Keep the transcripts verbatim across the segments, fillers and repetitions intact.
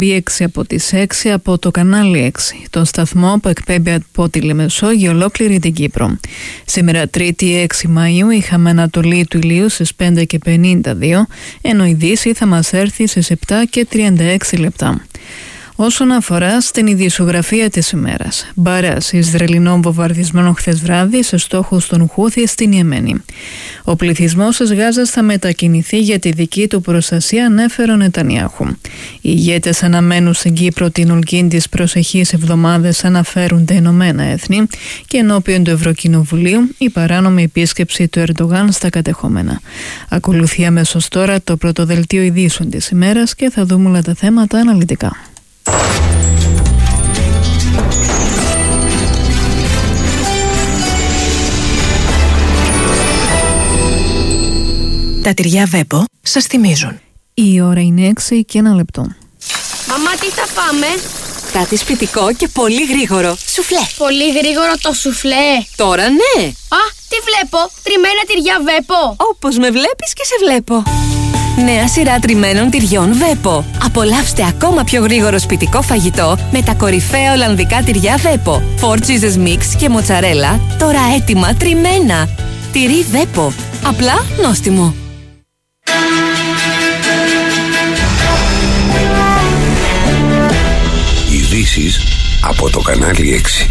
έξι από τις έξι από το κανάλι έξι, τον σταθμό που εκπέμπει από τη Λεμεσό για ολόκληρη την Κύπρο. Σήμερα Τρίτη έξι Μαΐου είχαμε ανατολή του ηλίου στις πέντε και πενήντα δύο, ενώ η Δύση θα μας έρθει στις επτά και τριάντα έξι λεπτά. Όσον αφορά στην ειδησιογραφία της ημέρας, μπάρας Ισραηλινών βομβαρδισμένων χθες βράδυ σε στόχους των Χούθη στην Ιεμένη. Ο πληθυσμός της Γάζας θα μετακινηθεί για τη δική του προστασία, ανέφερε ο Νετανιάχου. Οι ηγέτες αναμένουν στην Κύπρο την ολκήν της προσεχής εβδομάδες, αναφέρουν τα Ηνωμένα Έθνη, και ενώπιον του Ευρωκοινοβουλίου η παράνομη επίσκεψη του Ερντογάν στα κατεχόμενα. Ακολουθεί αμέσως τώρα το πρωτοδελτίο ειδήσεων της ημέρας και θα δούμε όλα τα θέματα αναλυτικά. Τα τυριά Βέπο σας θυμίζουν. Η ώρα είναι έξι και ένα λεπτό. Μαμά, τι θα φάμε? Κάτι σπιτικό και πολύ γρήγορο. Σουφλέ. Πολύ γρήγορο το σουφλέ. Τώρα ναι. Α, τι βλέπω? Τριμμένα τυριά Βέπο. Όπως με βλέπεις και σε βλέπω. Νέα σειρά τριμμένων τυριών Βέπο. Απολαύστε ακόμα πιο γρήγορο σπιτικό φαγητό με τα κορυφαία ολλανδικά τυριά Βέπο. Four cheeses mix και μοτσαρέλα, τώρα έτοιμα τριμμένα. Τυρί Βέπο. Απλά νόστιμο. Ειδήσεις από το κανάλι έξι.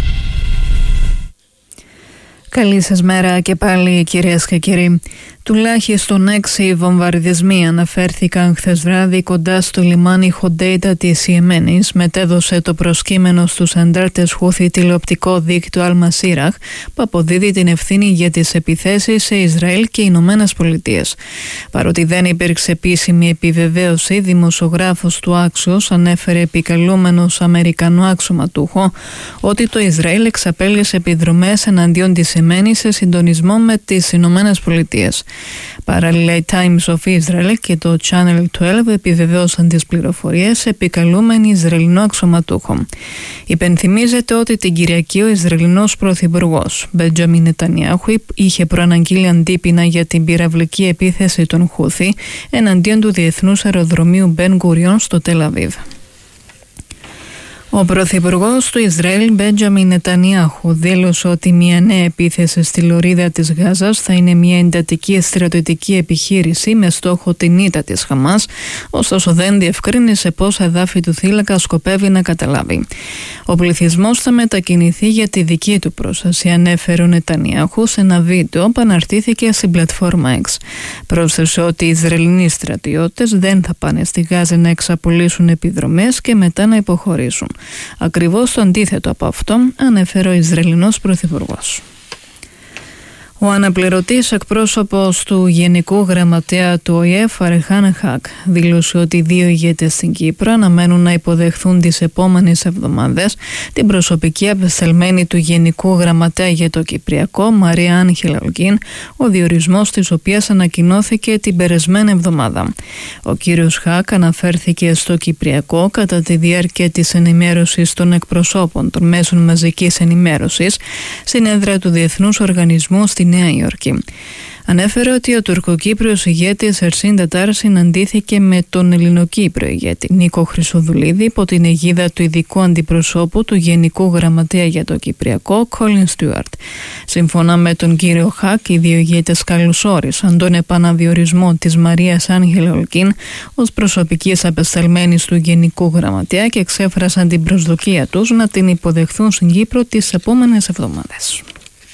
Καλή σας μέρα και πάλι, κυρίες και κύριοι. Τουλάχιστον έξι βομβαρδισμοί αναφέρθηκαν χθες βράδυ κοντά στο λιμάνι Χοντέιτα της Ιεμένης, μετέδωσε το προσκύμενο στους αντάρτες Χούθη τηλεοπτικό δίκτυο Αλ-Μασίραχ, που αποδίδει την ευθύνη για τις επιθέσεις σε Ισραήλ και Ηνωμένες Πολιτείες. Παρότι δεν υπήρξε επίσημη επιβεβαίωση, δημοσιογράφος του Άξιος ανέφερε επικαλούμενος Αμερικανό αξιωματούχο ότι το Ισραήλ εξαπέλυσε επιδρομές εναντίον της Ιεμένης σε συντονισμό με τις Ηνωμένες Πολιτείες. Παράλληλα, η Times of Israel και το Channel δώδεκα επιβεβαίωσαν τις πληροφορίες επικαλούμενοι Ισραηλινό αξιωματούχο. Υπενθυμίζεται ότι την Κυριακή ο Ισραηλινός πρωθυπουργός Μπέντζαμιν Νετανιάχου είχε προαναγγείλει αντίπεινα για την πυραυλική επίθεση των Χούθη εναντίον του διεθνούς αεροδρομίου Μπεν Γκουριόν στο Τελ Αβίβ. Ο πρωθυπουργός του Ισραήλ Μπέντζαμιν Νετανιάχου δήλωσε ότι μια νέα επίθεση στη λωρίδα της Γάζας θα είναι μια εντατική στρατιωτική επιχείρηση με στόχο την ήττα της Χαμάς, ωστόσο δεν διευκρίνησε πόσα εδάφη του θύλακα σκοπεύει να καταλάβει. Ο πληθυσμός θα μετακινηθεί για τη δική του προστασία, ανέφερε ο Νετανιάχου σε ένα βίντεο που αναρτήθηκε στην πλατφόρμα X. Πρόσθεσε ότι οι Ισραηλινοί στρατιώτες δεν θα πάνε στη Γάζα να εξαπολύσουν επιδρομές και μετά να υποχωρήσουν. Ακριβώς το αντίθετο από αυτό ανέφερε ο Ισραηλινός πρωθυπουργός. Ο αναπληρωτής εκπρόσωπος του Γενικού Γραμματέα του Ο Ε Ε, Φαρεχάν Χακ, δήλωσε ότι οι δύο ηγέτες στην Κύπρο αναμένουν να υποδεχθούν τις επόμενες εβδομάδες την προσωπική απεσταλμένη του Γενικού Γραμματέα για το Κυπριακό, Μαρία Άγγελα Ολκίν, ο διορισμός της οποίας ανακοινώθηκε την περασμένη εβδομάδα. Ο κύριος Χακ αναφέρθηκε στο Κυπριακό κατά τη διάρκεια της ενημέρωσης των εκπροσώπων των μέσων μαζικής ενημέρωσης στην έδρα του Διεθνούς Οργανισμού στη Νέα Υόρκη. Ανέφερε ότι ο τουρκοκύπριος ηγέτης Ερσίν Τατάρ συναντήθηκε με τον Ελληνοκύπριο ηγέτη Νίκο Χρυσοδουλίδη υπό την αιγίδα του ειδικού αντιπροσώπου του Γενικού Γραμματέα για το Κυπριακό, Κόλιν Στιούαρτ. Σύμφωνα με τον κύριο Χακ, οι δύο ηγέτες καλωσόρισαν τον επαναδιορισμό της Μαρίας Άγγελα Ολκίν ως προσωπικής απεσταλμένης του Γενικού Γραμματέα και εξέφρασαν την προσδοκία τους να την υποδεχθούν στην Κύπρο τις επόμενες εβδομάδες.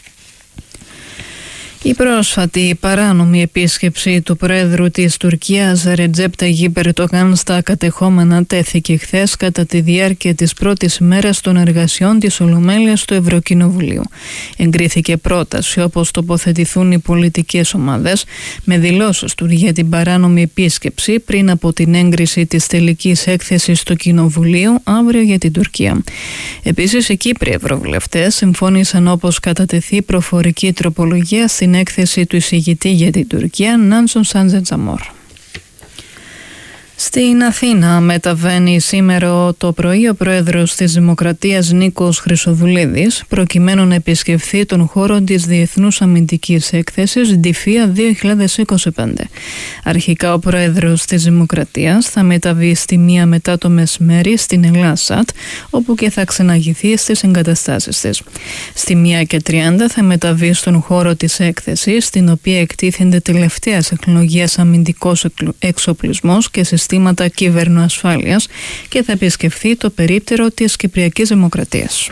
Η πρόσφατη παράνομη επίσκεψη του Πρόεδρου της Τουρκίας Ρετζέπ Ταγιπ Ερντογάν στα κατεχόμενα τέθηκε χθες κατά τη διάρκεια της πρώτης ημέρας των εργασιών της Ολομέλειας του Ευρωκοινοβουλίου. Εγκρίθηκε πρόταση όπως τοποθετηθούν οι πολιτικές ομάδες με δηλώσεις του για την παράνομη επίσκεψη πριν από την έγκριση της τελικής έκθεσης του Κοινοβουλίου αύριο για την Τουρκία. Επίσης, οι Κύπροι ευρωβουλευτές συμφώνησαν όπως κατατεθεί προφορική τροπολογία στην έκθεση του εισηγητή για την Τουρκία Νάνσον Σάντζετζαμόρ. Στην Αθήνα μεταβαίνει σήμερα το πρωί ο πρόεδρος της Δημοκρατίας Νίκος Χρυσοδουλίδης προκειμένου να επισκεφθεί τον χώρο της Διεθνούς Αμυντικής Έκθεσης Ντιφία δύο χιλιάδες είκοσι πέντε. Αρχικά ο πρόεδρος της Δημοκρατίας θα μεταβεί στη μία μετά το μεσημέρι στην Ελλάσσατ, όπου και θα ξεναγηθεί στις εγκαταστάσεις της. Στη μία και τριάντα θα μεταβεί στον χώρο της έκθεσης, στην οποία εκτίθενται τελευταίας τεχνολογίας αμυντικός εξοπλισμός και συστήματα κυβερνοασφάλειας και θα επισκεφθεί το περίπτερο της Κυπριακής Δημοκρατίας.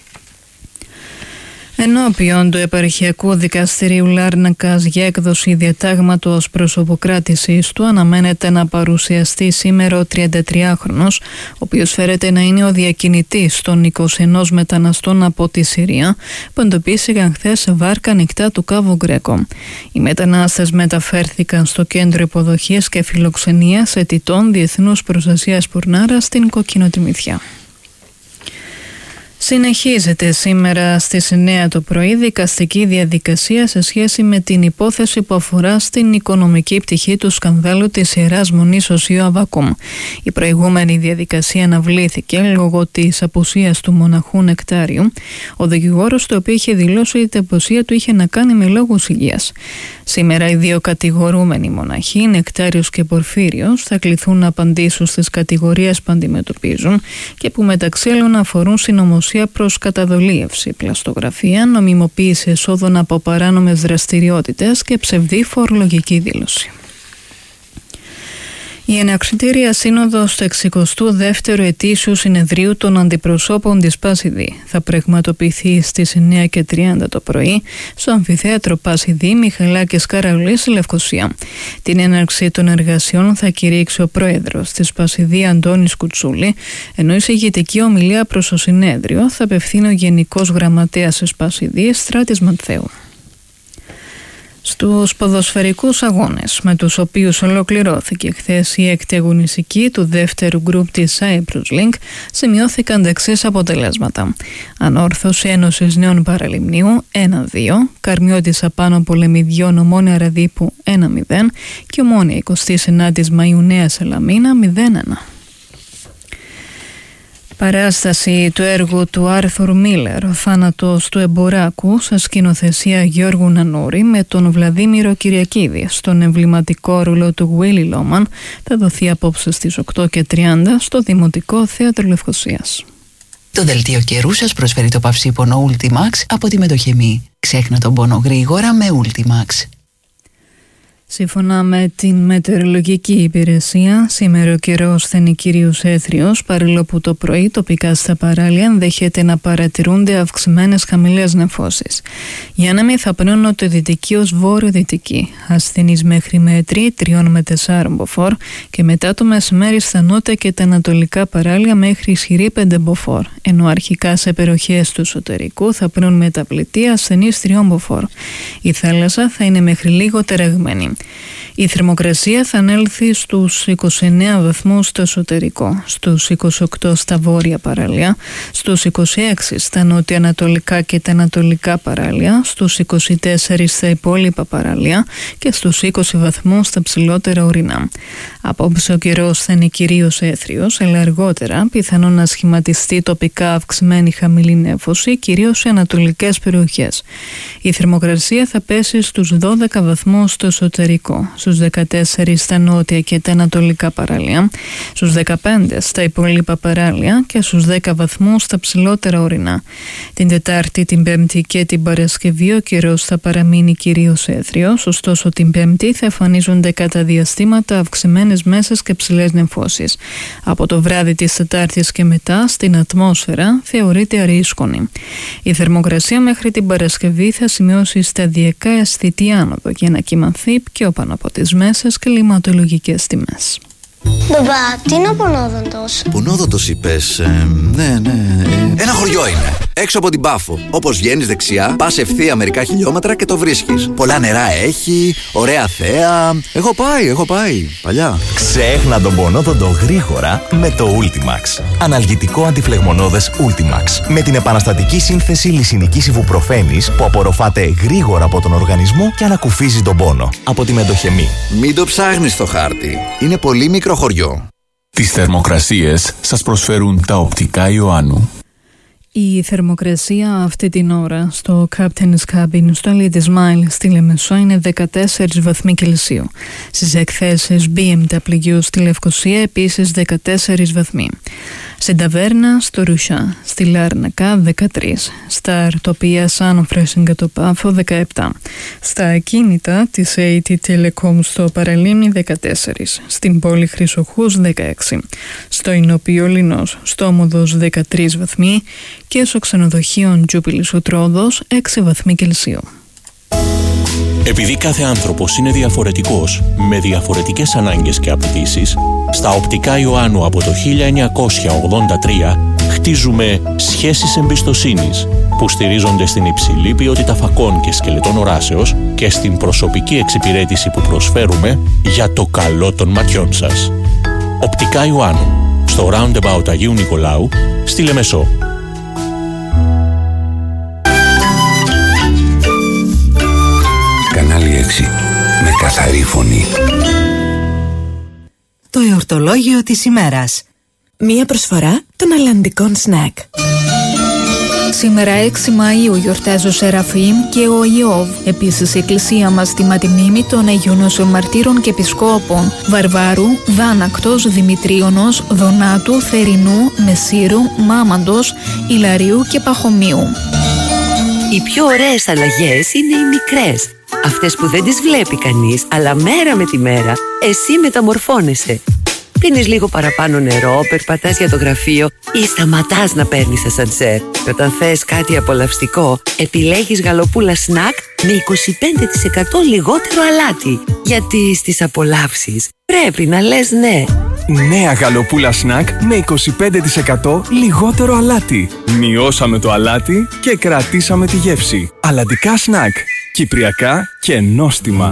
Ενώπιον του Επαρχιακού Δικαστηρίου Λάρνακας για έκδοση διατάγματος προσωποκράτησης του αναμένεται να παρουσιαστεί σήμερα ο τριαντατριάχρονος, ο οποίος φέρεται να είναι ο διακινητής των είκοσι ένα μεταναστών από τη Συρία που εντοπίστηκαν χθες σε βάρκα ανοιχτά του Κάβου Γκρέκο. Οι μετανάστες μεταφέρθηκαν στο κέντρο υποδοχής και φιλοξενίας αιτητών Διεθνούς Προστασίας Πουρνάρα στην Κοκκινοτιμηθιά. Συνεχίζεται σήμερα στις εννέα το πρωί δικαστική διαδικασία σε σχέση με την υπόθεση που αφορά στην οικονομική πτυχή του σκανδάλου της Ιεράς Μονής Οσίου Αββακούμ. Η προηγούμενη διαδικασία αναβλήθηκε λόγω της απουσίας του μοναχού Νεκτάριου, ο δικηγόρος του οποίο είχε δηλώσει ότι η απουσία του είχε να κάνει με λόγους υγείας. Σήμερα οι δύο κατηγορούμενοι μοναχοί, Νεκτάριος και Πορφύριος, θα κληθούν να απαντήσουν στις κατηγορίες που αντιμετωπίζουν και που μεταξύ άλλων αφορούν συνωμοσία προς καταδολίευση, πλαστογραφία, νομιμοποίηση εσόδων από παράνομες δραστηριότητες και ψευδή φορολογική δήλωση. Η εναρκτήρια σύνοδος του εξηκοστού δεύτερου ετήσιου συνεδρίου των αντιπροσώπων της Πάσιδη θα πραγματοποιηθεί στις εννέα και τριάντα το πρωί στο αμφιθέατρο Πάσιδη Μιχαλάκης Καραουλής, Λευκοσία. Την έναρξη των εργασιών θα κηρύξει ο πρόεδρος της Πάσιδη Αντώνης Κουτσούλη, ενώ η συγγητική ομιλία προς το συνέδριο θα απευθύνει ο Γενικός Γραμματέας της Πάσιδη Στράτης Μανθέου. Στους ποδοσφαιρικούς αγώνες με τους οποίους ολοκληρώθηκε χθες η έκτη αγωνιστική του δεύτερου γκρουπ της Cyprus Link σημειώθηκαν τα εξής αποτελέσματα. Ανόρθωση Ένωσης Νέων Παραλιμνίου ένα δύο, Καρμιώτης Απάνω Πολεμιδιών Ομόνια Ραδίπου ένα μηδέν και Ομόνια εικοστή ενάτη Μαΐου Νέα Σαλαμίνα μηδέν ένα. Παράσταση του έργου του Άρθουρ Μίλερ, ο θάνατος του Εμποράκου, σε σκηνοθεσία Γιώργου Νανούρη με τον Βλαδίμηρο Κυριακίδη στον εμβληματικό ρόλο του Γουίλι Λόμαν, θα δοθεί απόψε στις οκτώ και τριάντα στο Δημοτικό Θέατρο Λευκοσίας. Το δελτίο καιρού σας προσφέρει το παυσίπονο Ultimax από τη Μετοχεμή. Ξέχνα τον πόνο γρήγορα με Ultimax. Σύμφωνα με την μετεωρολογική υπηρεσία, σήμερα ο καιρός θα είναι κυρίως έθριος, παρόλο που το πρωί τοπικά στα παράλια ενδέχεται να παρατηρούνται αυξημένες χαμηλές νεφώσεις. Οι άνεμοι θα πνέουν νοτιοδυτική ως βόρειο-δυτική, ασθενείς μέχρι μέτρη τρία με τέσσερα μποφόρ και μετά το μεσημέρι στα νότια και τα ανατολικά παράλια μέχρι ισχυρή πέντε μποφόρ, ενώ αρχικά σε περιοχές του εσωτερικού θα πνέουν μεταπλητή ασθενείς τρία μποφόρ. Η θάλασσα θα είναι μέχρι λίγο τεραγμένη. Η θερμοκρασία θα ανέλθει στους είκοσι εννέα βαθμούς στο εσωτερικό, στους είκοσι οκτώ στα βόρεια παράλια, στους είκοσι έξι στα νότια-ανατολικά και τα ανατολικά παράλια, στους είκοσι τέσσερα στα υπόλοιπα παράλια και στους είκοσι βαθμούς στα ψηλότερα ορεινά. Απόψε ο καιρός θα είναι κυρίως έθριος, αλλά αργότερα πιθανόν να σχηματιστεί τοπικά αυξημένη χαμηλή νέφωση, κυρίως σε ανατολικές περιοχές. Η θερμοκρασία θα πέσει στους δώδεκα βαθμούς στο εσωτερικό, στους δεκατέσσερα στα νότια και τα ανατολικά παράλια, στους δεκαπέντε στα υπόλοιπα παράλια και στους δέκα βαθμούς στα ψηλότερα ορεινά. Την Τετάρτη, την Πέμπτη και την Παρασκευή ο καιρός θα παραμείνει κυρίως έθριος, ωστόσο την Πέμπτη θα εμφανίζονται κατά διαστήματα αυξημένες μέσες και ψηλές νεφώσεις. Από το βράδυ της Τετάρτης και μετά στην ατμόσφαιρα θεωρείται αρίσκονη. Η θερμοκρασία μέχρι την Παρασκευή θα σημειώσει σταδιακά αισθητή άνοδο για να κυμανθεί πιο πάνω από τις μέσες κλιματολογικές τιμές. Μπαμπά, τι είναι ο πονόδοντος? Πονόδοντος είπες, ε, ναι, ναι. Ε. Ένα χωριό είναι, έξω από την Πάφο. Όπως βγαίνεις δεξιά, πας ευθεία μερικά χιλιόμετρα και το βρίσκεις. Πολλά νερά έχει, ωραία θέα. Έχω πάει, έχω πάει, παλιά. Ξέχνα τον πονόδοντο γρήγορα με το Ultimax. Αναλγητικό αντιφλεγμονώδες Ultimax. Με την επαναστατική σύνθεση λυσινικής ιβουπροφένης που απορροφάται γρήγορα από τον οργανισμό και ανακουφίζει τον πόνο. Από τη Μετοχεμή. Μην το ψάχνεις στο χάρτη. Είναι πολύ μικρό μικρό χωριό. Τις θερμοκρασίες σας προσφέρουν τα οπτικά Ιωάννου. Η θερμοκρασία αυτή την ώρα στο Captain's Cabin στο Ladies Mile στη Λεμεσό είναι δεκατέσσερις βαθμοί Κελσίου. Στις εκθέσεις μπι εμ ντάμπλιου στη Λευκοσία επίσης δεκατέσσερις βαθμοί. Στην Ταβέρνα στο Ρουσιά, στη Λάρνακα δεκατρείς, στα Αρτοπία Σαν Φρέσιγγα το Πάφο δεκαεπτά, στα ακίνητα της έι τι Telecom στο Παραλίμνη δεκατέσσερις, στην πόλη Χρυσοχούς δεκαέξι, στο Ηνωπείο Λινός στο Όμοδος δεκατρείς βαθμοί και στο ξενοδοχείο Τζούπιλης ο Τρόδος έξι βαθμοί Κελσίου. Επειδή κάθε άνθρωπος είναι διαφορετικός, με διαφορετικές ανάγκες και απαιτήσεις, στα οπτικά Ιωάννου από το χίλια εννιακόσια ογδόντα τρία χτίζουμε σχέσεις εμπιστοσύνης που στηρίζονται στην υψηλή ποιότητα φακών και σκελετών οράσεως και στην προσωπική εξυπηρέτηση που προσφέρουμε για το καλό των ματιών σας. Οπτικά Ιωάννου, στο Roundabout Αγίου Νικολάου, στη Λεμεσό. Κανάλι έξι, με καθαρή φωνή. Το εορτολόγιο της ημέρας. Μία προσφορά των αλλαντικών σνακ. Σήμερα έξι Μαΐου γιορτάζει ο Σεραφείμ και ο Ιώβ. Επίσης η Εκκλησία μας τιμά τη μνήμη των Αγίων Νοσομαρτύρων και Επισκόπων Βαρβάρου, Δάνακτος, Δημητρίωνος, Δονάτου, Θερινού, Μεσύρου, Μάμαντος, Ηλαρίου και Παχωμίου. Οι πιο ωραίες αλλαγές είναι οι μικρές. Αυτές που δεν τις βλέπει κανείς, αλλά μέρα με τη μέρα εσύ μεταμορφώνεσαι. Πίνεις λίγο παραπάνω νερό, περπατάς για το γραφείο ή σταματάς να παίρνεις ασανσέρ. Και όταν θες κάτι απολαυστικό, επιλέγεις γαλοπούλα σνακ με είκοσι πέντε τοις εκατό λιγότερο αλάτι. Γιατί στις απολαύσεις πρέπει να λες ναι. Νέα γαλοπούλα σνακ με είκοσι πέντε τοις εκατό λιγότερο αλάτι. Μειώσαμε το αλάτι και κρατήσαμε τη γεύση. Αλλαντικά σνακ. Κυπριακά και νόστιμα.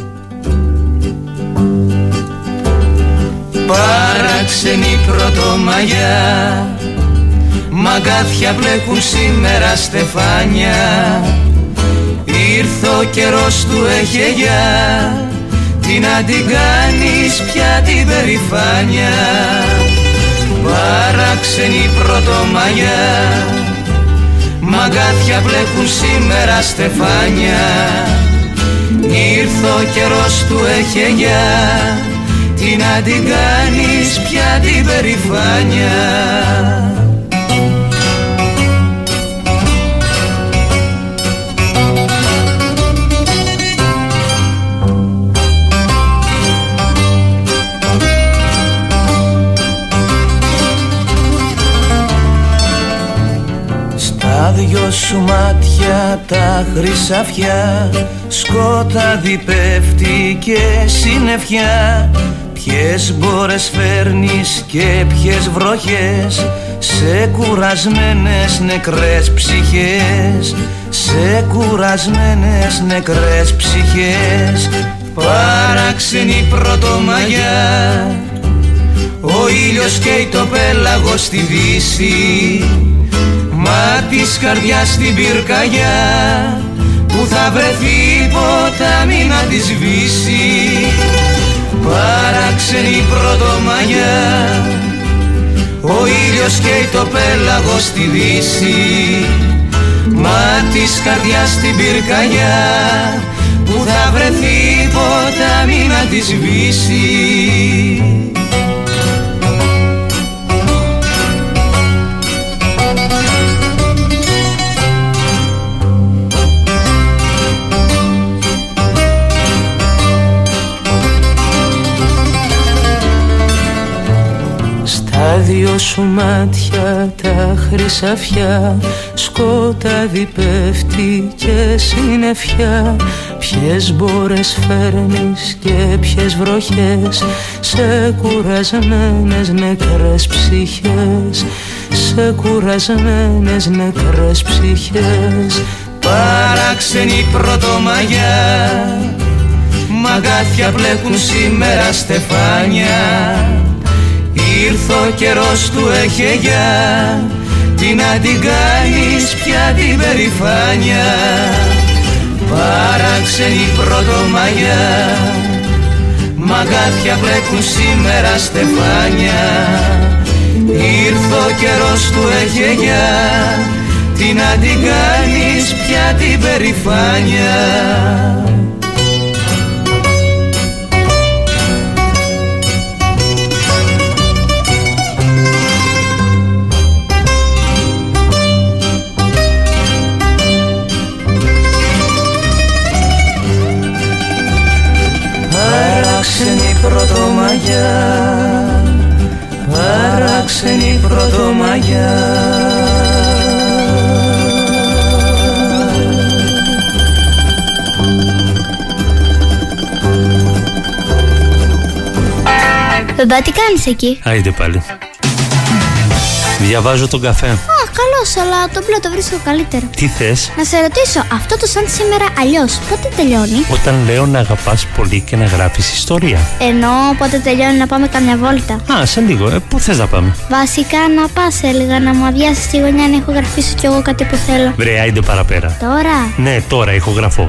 Παράξενη πρωτομαγιά, μαγκάθια μπλέκουν σήμερα στεφάνια. Ήρθε ο καιρός του εχεγιά, τι να την κάνεις πια την περηφάνια. Παράξενη πρωτομαγιά, μαγκάθια μπλέκουν σήμερα στεφάνια. Ήρθε ο καιρός του εχεγιά, τι να την κάνεις πια την περηφάνια. Στα δυο σου μάτια τα χρυσαφιά, σκοτάδι πέφτει και συννεφιά. Ποιες μπόρες φέρνεις και ποιες βροχές, σε κουρασμένες νεκρές ψυχές, σε κουρασμένες νεκρές ψυχές. Παράξενη πρωτομαγιά, ο ήλιος καίει το πέλαγος στη δύση, μα της καρδιάς στην πυρκαγιά, που θα βρεθεί ποτάμι να τη σβήσει. Παράξενη πρωτομαγιά, ο ήλιος καίει το πέλαγος στη δύση, μα της καρδιάς στην πυρκαγιά, που θα βρεθεί ποτάμι να τη σβήσει. Τα δυο σου μάτια τα χρυσαφιά, σκοτάδι πέφτει και συννεφιά. Ποιες μπόρες φέρνεις και ποιες βροχές, σε κουρασμένες νεκρές ψυχές, σε κουρασμένες νεκρές ψυχές. Παράξενη πρωτομαγιά, μαγκάθια μπλέκουν σήμερα στεφάνια. Ήρθε ο καιρός του εχεγιά, τι να την κάνεις πια την περηφάνια. Παράξενη πρωτομαγιά, μαγάτια βλέπουν σήμερα στεφάνια. Ήρθε ο καιρός του εχεγιά, τι να την κάνεις πια την περηφάνια. Παράξενη πρωτομαγιά, παράξενη πρωτομαγιά. Μπαμπά, τι κάνεις εκεί? Άιντε πάλι. Διαβάζω τον καφέ. Α, καλώς, αλλά το μπλε το βρίσκω καλύτερο. Τι θες? Να σε ρωτήσω, αυτό το σαν σήμερα αλλιώς, πότε τελειώνει? Όταν λέω να αγαπάς πολύ και να γράφεις ιστορία. Ενώ πότε τελειώνει να πάμε καμιά βόλτα? Α, σε λίγο. Ε, πού θες να πάμε? Βασικά να πας, έλεγα, να μου αδειάσεις τη γωνιά να ηχογραφήσω κι εγώ κάτι που θέλω. Βρε, άιντε παραπέρα. Τώρα? Ναι, τώρα ηχογραφώ.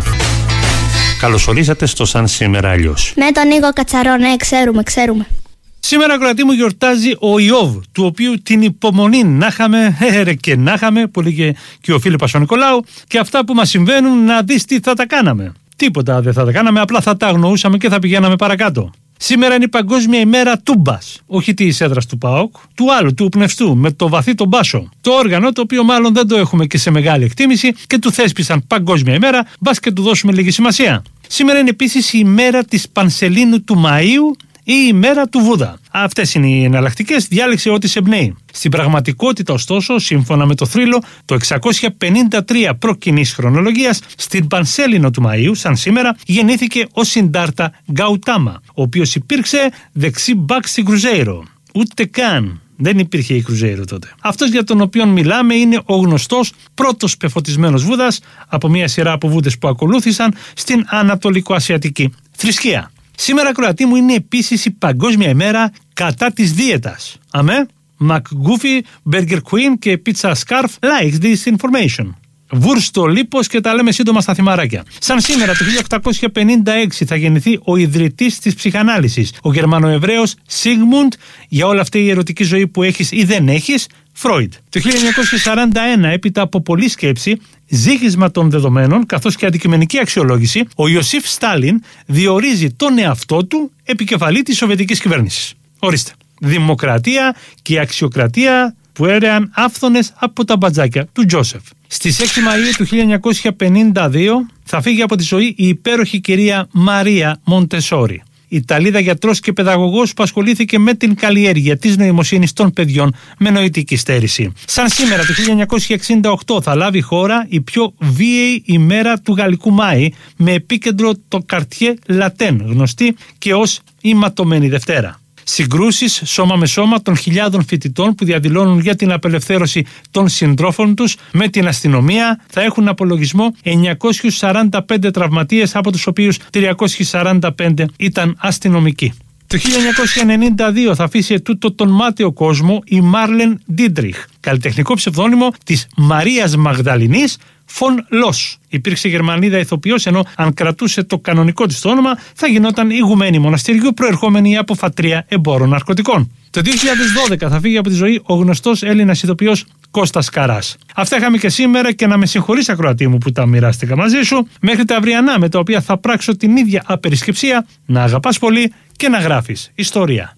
Καλωσορίσατε στο σαν σήμερα αλλιώς. Με τον Νίκο Κατσαρό, ναι, ξέρουμε, ξέρουμε. Σήμερα, ακροατή μου, γιορτάζει ο Ιώβ, του οποίου την υπομονή να είχαμε, ε, και να είχαμε, που λέγε και ο Φίλιππας ο Νικολάου, και αυτά που μας συμβαίνουν να δεις τι θα τα κάναμε. Τίποτα δεν θα τα κάναμε, απλά θα τα αγνοούσαμε και θα πηγαίναμε παρακάτω. Σήμερα είναι η Παγκόσμια ημέρα τούμπας, όχι της έδρας του ΠΑΟΚ, του άλλου, του πνευστού, με το βαθύ τον μπάσο. Το όργανο, το οποίο μάλλον δεν το έχουμε και σε μεγάλη εκτίμηση και του θέσπισαν Παγκόσμια ημέρα, μπας και του δώσουμε λίγη σημασία. Σήμερα είναι επίσης η ημέρα της Πανσελίνου του Μαΐου ή η ημέρα του Βούδα. Αυτές είναι οι εναλλακτικές, διάλεξε ό,τι σε εμπνέει. Στην πραγματικότητα, ωστόσο, σύμφωνα με το θρύλο, το εξακόσια πενήντα τρία προ κοινής χρονολογίας, στην Πανσέλινο του Μαΐου, σαν σήμερα, γεννήθηκε ο Σιντάρτα Γκαουτάμα, ο οποίος υπήρξε δεξί μπακ στην Κρουζέιρο. Ούτε καν. Δεν υπήρχε η Κρουζέιρο τότε. Αυτός για τον οποίο μιλάμε είναι ο γνωστός πρώτος πεφωτισμένος Βούδας από μια σειρά από Βούδες που ακολούθησαν στην Ανατολικοασιατική θρησκεία. Σήμερα, ακροατή μου, είναι επίσης η Παγκόσμια ημέρα κατά της δίαιτας. Αμέ, McGuffey, Burger Queen και Pizza Scarf likes this information. Βούρστο λίπος και τα λέμε σύντομα στα θυμαράκια. Σαν σήμερα, το χίλια οκτακόσια πενήντα έξι, θα γεννηθεί ο ιδρυτής της ψυχανάλυσης, ο Γερμανοεβραίος Sigmund, για όλη αυτή η ερωτική ζωή που έχεις ή δεν έχεις, Φρόιντ. Το χίλια εννιακόσια σαράντα ένα, έπειτα από πολλή σκέψη, ζύγισμα των δεδομένων καθώς και αντικειμενική αξιολόγηση, ο Ιωσήφ Στάλιν διορίζει τον εαυτό του επικεφαλή της Σοβιετικής κυβέρνησης. Ορίστε. Δημοκρατία και αξιοκρατία που έρεαν άφθονες από τα μπατζάκια του Τζόσεφ. Στις έξι Μαΐου του χίλια εννιακόσια πενήντα δύο θα φύγει από τη ζωή η υπέροχη κυρία Μαρία Μοντεσόρι, Ιταλίδα γιατρός και παιδαγωγός που ασχολήθηκε με την καλλιέργεια της νοημοσύνης των παιδιών με νοητική στέρηση. Σαν σήμερα το χίλια εννιακόσια εξήντα οκτώ θα λάβει χώρα η πιο βίαιη ημέρα του Γαλλικού Μάη, με επίκεντρο το Καρτιέ Λατέν, γνωστή και ως η Ματωμένη Δευτέρα. Συγκρούσεις σώμα με σώμα των χιλιάδων φοιτητών που διαδηλώνουν για την απελευθέρωση των συντρόφων τους με την αστυνομία θα έχουν απολογισμό εννιακόσιους σαράντα πέντε τραυματίες, από τους οποίους τριακόσιοι σαράντα πέντε ήταν αστυνομικοί. Το χίλια εννιακόσια ενενήντα δύο θα αφήσει ετούτο τον μάταιο κόσμο η Μάρλεν Ντίντριχ, καλλιτεχνικό ψευδόνυμο της Μαρίας Μαγδαληνής Φον Λος. Υπήρξε Γερμανίδα ηθοποιός, ενώ αν κρατούσε το κανονικό της το όνομα θα γινόταν ηγουμένη μοναστηριού, προερχόμενη από φατρία εμπόρων ναρκωτικών. Το δύο χιλιάδες δώδεκα θα φύγει από τη ζωή ο γνωστός Έλληνας ηθοποιός Κώστας Καράς. Αυτά είχαμε και σήμερα και να με συγχωρείς, ακροατή μου, που τα μοιράστηκα μαζί σου, μέχρι τα αυριανά, με τα οποία θα πράξω την ίδια απερισκεψία, να αγαπάς πολύ και να γράφεις ιστορία.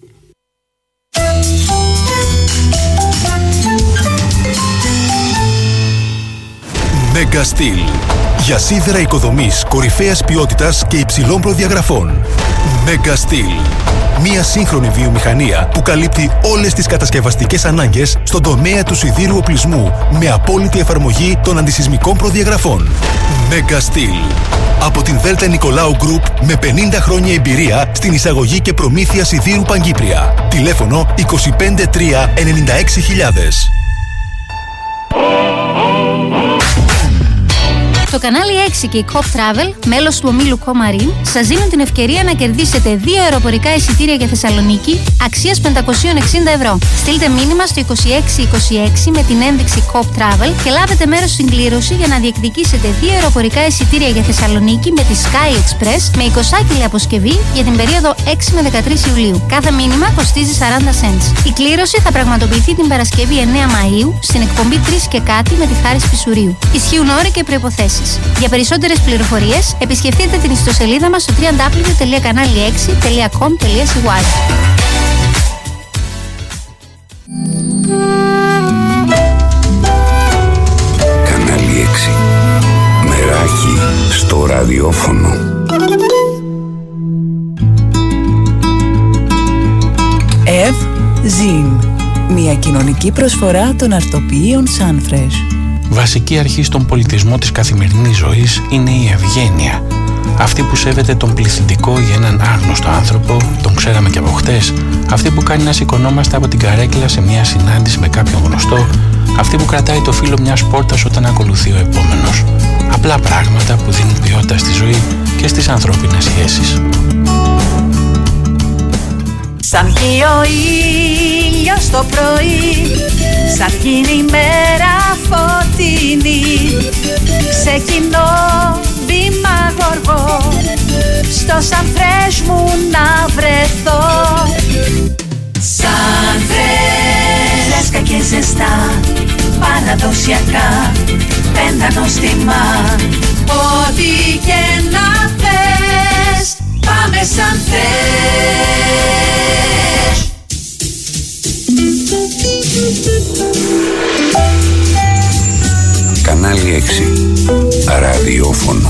Mega Steel. Για σίδερα οικοδομής κορυφαίας ποιότητας και υψηλών προδιαγραφών. Mega Steel. Μια σύγχρονη βιομηχανία που καλύπτει όλες τις κατασκευαστικές ανάγκες στον τομέα του σιδήρου οπλισμού με απόλυτη εφαρμογή των αντισυσμικών προδιαγραφών. Mega Steel. Από την Δέλτα Νικολάου Group με πενήντα χρόνια εμπειρία στην εισαγωγή και προμήθεια σιδήρου Παγκύπρια. Τηλέφωνο είκοσι πέντε τρία ενενήντα έξι χιλιάδες. Το κανάλι έξι και η Cop Travel, μέλος του ομίλου Comarin, σας δίνουν την ευκαιρία να κερδίσετε δύο αεροπορικά εισιτήρια για Θεσσαλονίκη αξίας πεντακόσια εξήντα ευρώ. Στείλτε μήνυμα στο είκοσι έξι είκοσι έξι με την ένδειξη Cop Travel και λάβετε μέρος στην κλήρωση για να διεκδικήσετε δύο αεροπορικά εισιτήρια για Θεσσαλονίκη με τη Sky Express με εικοσάκιλη αποσκευή για την περίοδο έξι με δεκατρείς Ιουλίου. Κάθε μήνυμα κοστίζει σαράντα cents. Η κλήρωση θα πραγματοποιηθεί την Παρασκευή εννέα Μαΐου στην εκπομπή τρεις και κάτι με τη Χάρη Σπισουρίου. Ισχύουν όροι και προϋποθέσεις. Για περισσότερες πληροφορίες επισκεφτείτε την ιστοσελίδα μας στο double-u double-u double-u τελεία κανάλι έξι τελεία com τελεία c y. Κανάλι έξι. Μεράκι στο ραδιόφωνο. Ευ Ζιν. Μια κοινωνική προσφορά των αρτοποιείων Sunfresh. Βασική αρχή στον πολιτισμό της καθημερινής ζωής είναι η ευγένεια. Αυτή που σέβεται τον πληθυντικό για έναν άγνωστο άνθρωπο, τον ξέραμε και από χτες. Αυτή που κάνει να σηκωνόμαστε από την καρέκλα σε μια συνάντηση με κάποιον γνωστό. Αυτή που κρατάει το φύλλο μιας πόρτας όταν ακολουθεί ο επόμενος. Απλά πράγματα που δίνουν ποιότητα στη ζωή και στις ανθρώπινες σχέσεις. Σαν βγει ο ήλιος το πρωί, σαν γίνει η μέρα φωτεινή, ξεκινώ βήμα γοργό, στο Sunfresh μου να βρεθώ. Sunfresh, φρέσκα και ζεστά, παραδοσιακά, πέντα νόστιμα, ό,τι και να θες, πάμε Sunfresh. Κανάλι έξι. Ραδιόφωνο.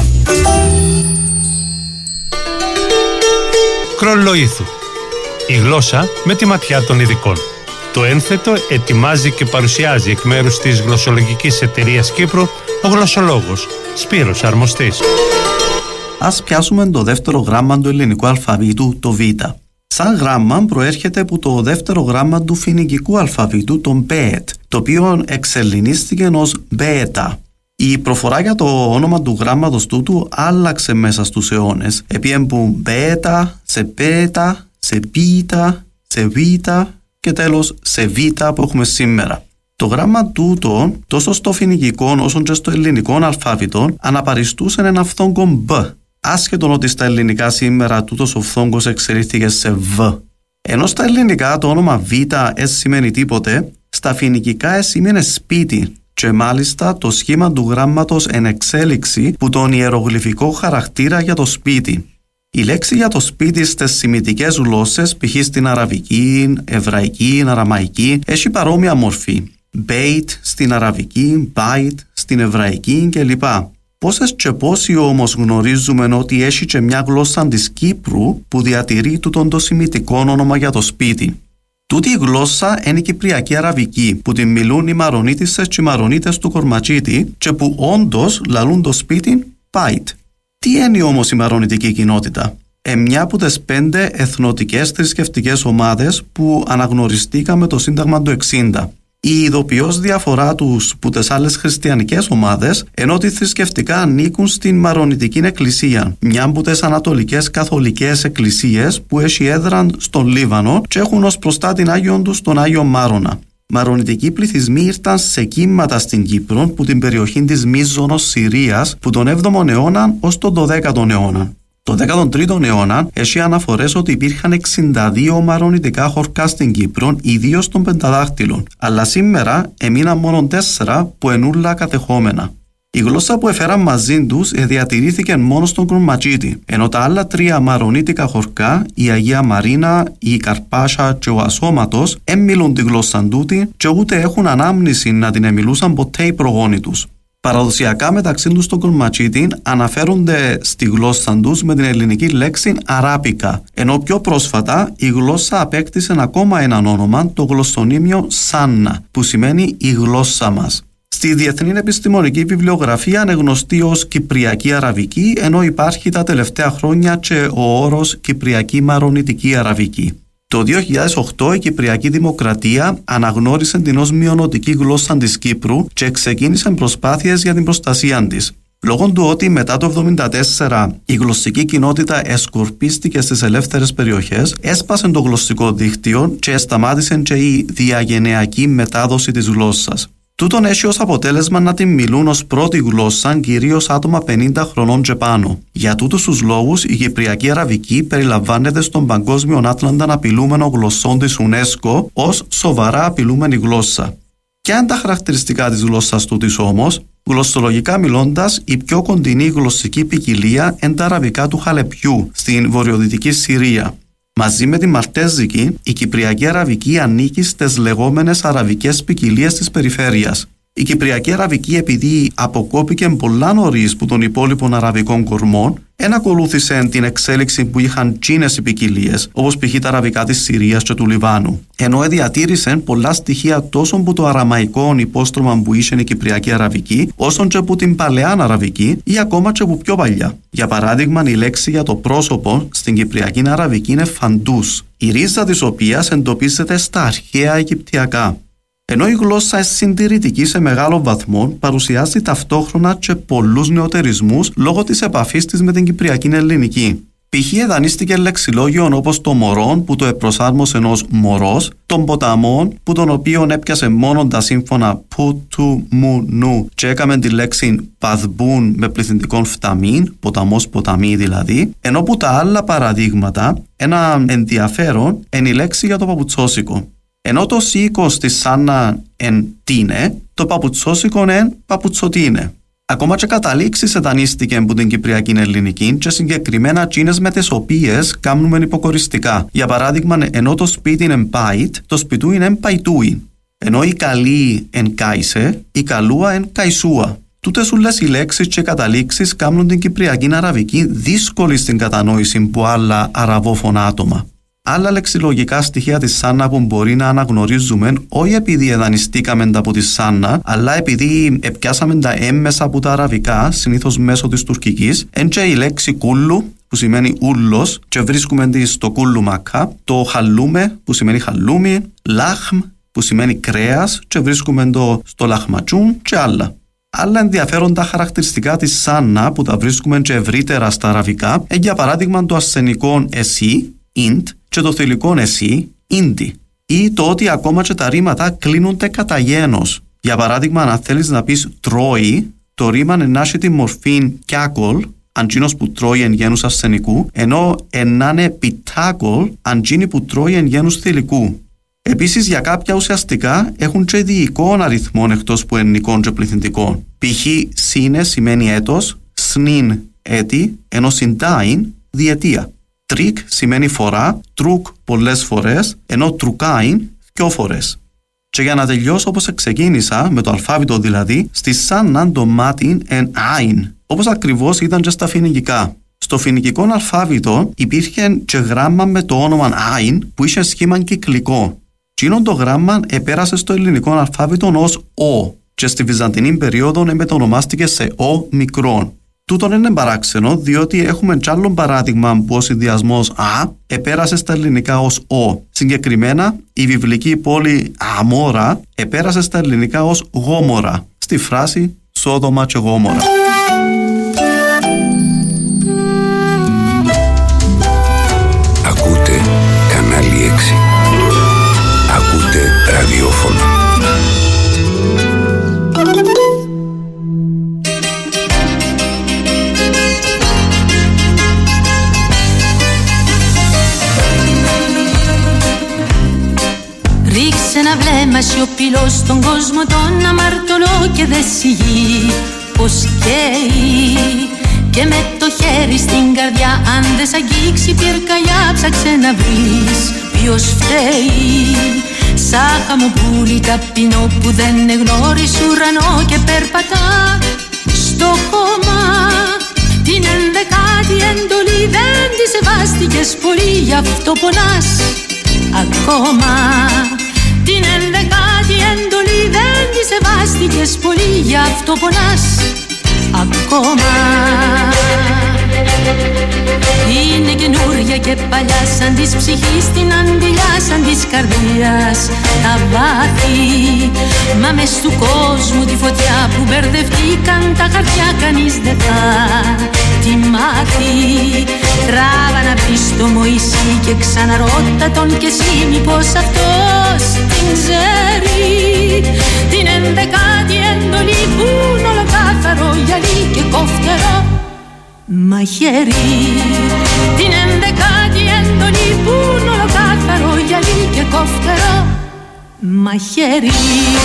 Κρολοήθου. Η γλώσσα με τη ματιά των ειδικών. Το ένθετο ετοιμάζει και παρουσιάζει εκ μέρους της γλωσσολογικής εταιρείας Κύπρου ο γλωσσολόγος Σπύρος Αρμοστής. Ας πιάσουμε το δεύτερο γράμμα του ελληνικού αλφαβήτου, το Β. Σαν γράμμα προέρχεται από το δεύτερο γράμμα του φοινικικού αλφαβήτου, το Μπέτ, το οποίο εξελληνίστηκε ως Μπέτα. Η προφορά για το όνομα του γράμματος τούτου άλλαξε μέσα στους αιώνες. Επίεν που Μπέτα, σε Πέτα, σε Πίτα, σε Βίτα και τέλος σε Βίτα που έχουμε σήμερα. Το γράμμα τούτο, τόσο στο φοινικικό όσο και στο ελληνικό αλφάβητο, αναπαριστούσε ένα φθόγκο Μπ. Άσχετον ότι στα ελληνικά σήμερα τούτος ο φθόγκος εξελίχθηκε σε Β. Ενώ στα ελληνικά το όνομα Β δεν σημαίνει τίποτε, στα φοινικικά σημαίνει σπίτι και μάλιστα το σχήμα του γράμματος εν εξέλιξη που τον ιερογλυφικό χαρακτήρα για το σπίτι. Η λέξη για το σπίτι στις σημιτικές γλώσσες, π.χ. στην αραβική, εβραϊκή, αραμαϊκή, έχει παρόμοια μορφή. Μπέιτ στην αραβική, μπάιτ στην εβραϊκή κλπ. Πόσες και πόσοι όμως γνωρίζουμε ότι έχει και μια γλώσσα της Κύπρου που διατηρεί τούτον το σημιτικό όνομα για το σπίτι. Τούτη η γλώσσα είναι η Κυπριακή Αραβική που την μιλούν οι Μαρονίτισσες και οι Μαρονίτες του Κορματζίτη και που όντως λαλούν το σπίτι πάιτ. Τι είναι όμως η μαρονιτική κοινότητα? Ε, μια από τις πέντε εθνοτικές θρησκευτικές ομάδες που αναγνωριστήκαμε το Σύνταγμα του εξήντα. Η ειδοποιώς διαφορά τους που τις άλλες χριστιανικές ομάδες, ενώ ότι θρησκευτικά ανήκουν στην Μαρονιτική Εκκλησία, μια από τις ανατολικές καθολικές εκκλησίες που έχει έδρα στον Λίβανο και έχουν ως προστά την Άγιον τους τον Άγιο Μάρονα. Μαρονιτικοί πληθυσμοί ήρθαν σε κύματα στην Κύπρο που την περιοχή της Μίζωνος Συρίας που τον έβδομο αιώνα ως τον δωδέκατο αιώνα. Το δέκατο τρίτο αιώνα έχει αναφορές ότι υπήρχαν εξήντα δύο μαρονιτικά χωρκά στην Κύπρο, ιδίως των πενταδάχτυλων, αλλά σήμερα έμειναν μόνο τέσσερα που ενούλα κατεχόμενα. Η γλώσσα που έφεραν μαζί τους διατηρήθηκε μόνο στον Κορματζίτη, ενώ τα άλλα τρία μαρονίτικα χωρκά, η Αγία Μαρίνα, η Καρπάσα και ο Ασώματος, δεν μιλούν τη γλώσσα τούτη και ούτε έχουν ανάμνηση να την εμιλούσαν ποτέ οι προγόνοι τους. Παραδοσιακά μεταξύ τους στον Κορματζίτη αναφέρονται στη γλώσσα τους με την ελληνική λέξη αράπικα, ενώ πιο πρόσφατα η γλώσσα απέκτησε ακόμα έναν όνομα, το γλωσσονίμιο Σάννα, που σημαίνει η γλώσσα μας. Στη διεθνή επιστημονική βιβλιογραφία είναι γνωστή ως Κυπριακή Αραβική, ενώ υπάρχει τα τελευταία χρόνια και ο όρος Κυπριακή Μαρονιτική Αραβική. Το δύο χιλιάδες οκτώ η Κυπριακή Δημοκρατία αναγνώρισε την ως μειονοτική γλώσσα της Κύπρου και ξεκίνησε προσπάθειες για την προστασία της. Λόγω του ότι μετά το εβδομήντα τέσσερα η γλωσσική κοινότητα εσκορπίστηκε στις ελεύθερες περιοχές, έσπασε το γλωσσικό δίκτυο και σταμάτησε και η διαγενειακή μετάδοση της γλώσσας. Τούτον έχει ως αποτέλεσμα να την μιλούν ως πρώτη γλώσσα κυρίως άτομα πενήντα χρονών και πάνω. Για τούτους τους λόγους, η Κυπριακή Αραβική περιλαμβάνεται στον Παγκόσμιο Άτλαντα απειλούμενο γλωσσών της UNESCO ως σοβαρά απειλούμενη γλώσσα. Ποια είναι τα χαρακτηριστικά της γλώσσας τούτης όμως? Γλωσσολογικά μιλώντας, η πιο κοντινή γλωσσική ποικιλία είναι τα αραβικά του Χαλεπιού στην βορειοδυτική Συρία. Μαζί με τη Μαλτέζικη, η Κυπριακή Αραβική ανήκει στις λεγόμενες αραβικές ποικιλίες της περιφέρειας. Η Κυπριακή Αραβική, επειδή αποκόπηκε πολλά νωρίς που των υπόλοιπων αραβικών κορμών, δεν ακολούθησε την εξέλιξη που είχαν τσίνες οι ποικιλίες, όπως π.χ. τα αραβικά της Συρίας και του Λιβάνου. Ενώ διατήρησε πολλά στοιχεία τόσο από το αραμαϊκό υπόστρωμα που είχε η Κυπριακή Αραβική, όσο και από την παλαιά Αραβική ή ακόμα και από πιο παλιά. Για παράδειγμα, η λέξη για το πρόσωπο στην Κυπριακή Αραβική είναι φαντούς, η ρίζα της οποίας εντοπίζεται στα αρχαία Αιγυπτιακά. Ενώ η γλώσσα συντηρητική σε μεγάλο βαθμό, παρουσιάζει ταυτόχρονα και πολλούς νεωτερισμούς λόγω της επαφής της με την Κυπριακή Ελληνική. Π.χ. εδανίστηκε λεξιλόγιον όπως το μωρόν που το επροσάρμοσε ως μωρός, των ποταμών που τον οποίον έπιασε μόνο τα σύμφωνα που, του, μου, νου και έκαμε τη λέξη παδμπούν με πληθυντικόν φταμήν, ποταμός, ποταμή δηλαδή, ενώ που τα άλλα παραδείγματα, ένα ενδιαφέρον είναι η λέξη για το παπουτσόσικο. Ενώ το σίκο στη σάνα εν τίνε, το παπουτσόσικο εν παπουτσοτίνε. Ακόμα και καταλήξεις εδανίστηκε από την Κυπριακή Ελληνική και συγκεκριμένα τσίνες με τις οποίες κάνουμε υποκοριστικά. Για παράδειγμα, ενώ το σπίτι είναι πάιτ, το σπιτού είναι παϊτούι. Ενώ η καλή εν κάισε, η καλούα εν καϊσούα. Τούτες ούλες οι λέξεις και καταλήξεις κάνουν την Κυπριακή Αραβική δύσκολη στην κατανόηση από άλλα αραβόφωνα άτομα. Άλλα λεξιλογικά στοιχεία της Σάνα που μπορεί να αναγνωρίζουμε, όχι επειδή εδανιστήκαμε τα από τη Σάνα, αλλά επειδή επιάσαμε τα έμμεσα από τα αραβικά, συνήθως μέσω της τουρκικής, είναι και η λέξη κούλου, που σημαίνει ούλος, και βρίσκουμε τη στο κούλου μακά, το χαλούμε, που σημαίνει χαλούμι, λάχμ, που σημαίνει κρέας, και βρίσκουμε το στο λαχματζούν και άλλα. Άλλα ενδιαφέροντα χαρακτηριστικά της Σάνα που τα βρίσκουμε και ευρύτερα στα αραβικά, είναι για παράδειγμα το ασθενικό εσύ, int, και το θηλυκό εσύ, ίντι, ή το ότι ακόμα και τα ρήματα κλείνονται κατά γένος. Για παράδειγμα, αν θέλεις να πεις τρώει, το ρήμα ενάσχει τη μορφή κιάκολ, αντζίνος που τρώει εν γένους ασθενικού, ενώ ενάνε πιτάκολ, αντζίνη που τρώει εν γένους θηλυκού. Επίσης, για κάποια ουσιαστικά έχουν και διοικών αριθμών εκτός που εννικών και πληθυντικών. Π.χ. σύνε σημαίνει έτος, σνίν έτη, ενώ συντάιν διετία. Τρίκ σημαίνει φορά, τρουκ πολλές φορές, ενώ τρουκάιν δυο φορές. Και για να τελειώσω όπως ξεκίνησα, με το αλφάβητο δηλαδή, στη Σάνα το μάτιν εν άιν, όπως ακριβώς ήταν και στα φοινικικά. Στο φοινικικό αλφάβητο υπήρχε και γράμμα με το όνομα άιν που είχε σχήμα κυκλικό. Τσίνον το γράμμα επέρασε στο ελληνικό αλφάβητο ως ο και στη βυζαντινή περίοδο μετονομάστηκε σε ο μικρόν. Τούτον είναι παράξενο, διότι έχουμε κι άλλο παράδειγμα που ο συνδυασμός «α» επέρασε στα ελληνικά ως «ο». Συγκεκριμένα, η βιβλική πόλη Αμόρα επέρασε στα ελληνικά ως «γόμορα», στη φράση «Σόδομα και Γόμορα». Ακούτε κανάλι έξι. Ακούτε ραδιόφωνο. Ρίξε ένα βλέμμα σιωπηλό στον κόσμο τον αμαρτωλό και δε σιγεί πως καίει. Και με το χέρι στην καρδιά αν δεν σ' αγγίξει πυρκαγιά ψάξε να βρεις ποιος φταίει. Σαν χαμοπούλι ταπεινό που δεν εγνώρισε ουρανό και περπατά στο χώμα. Την ενδεκάτη εντολή δεν τη σεβάστηκες πολύ, γι' αυτό πονάς ακόμα. Την ενδεκάτη εντολή δεν τη σεβάστηκες πολύ, γι' αυτό πονάς ακόμα. Είναι καινούρια και παλιά σαν της ψυχής την αντιλιά, σαν της καρδίας τα βάθη. Μα μες του κόσμου τη στη φωτιά που μπερδευτήκαν τα χαρτιά, κανείς δεν θα τη μάθει. Τράβα να πει στο Μωυσή και ξαναρώτα τον κι εσύ μήπως αυτός την ξέρει. Την ενδεκάτη εντολή που είναι ολοκάθαρο γυαλί και κοφτερό μαχαίρι. Την ενδεκάτη εντολή που είναι ολοκάθαρο γυαλί και κοφτερό μαχαίρι.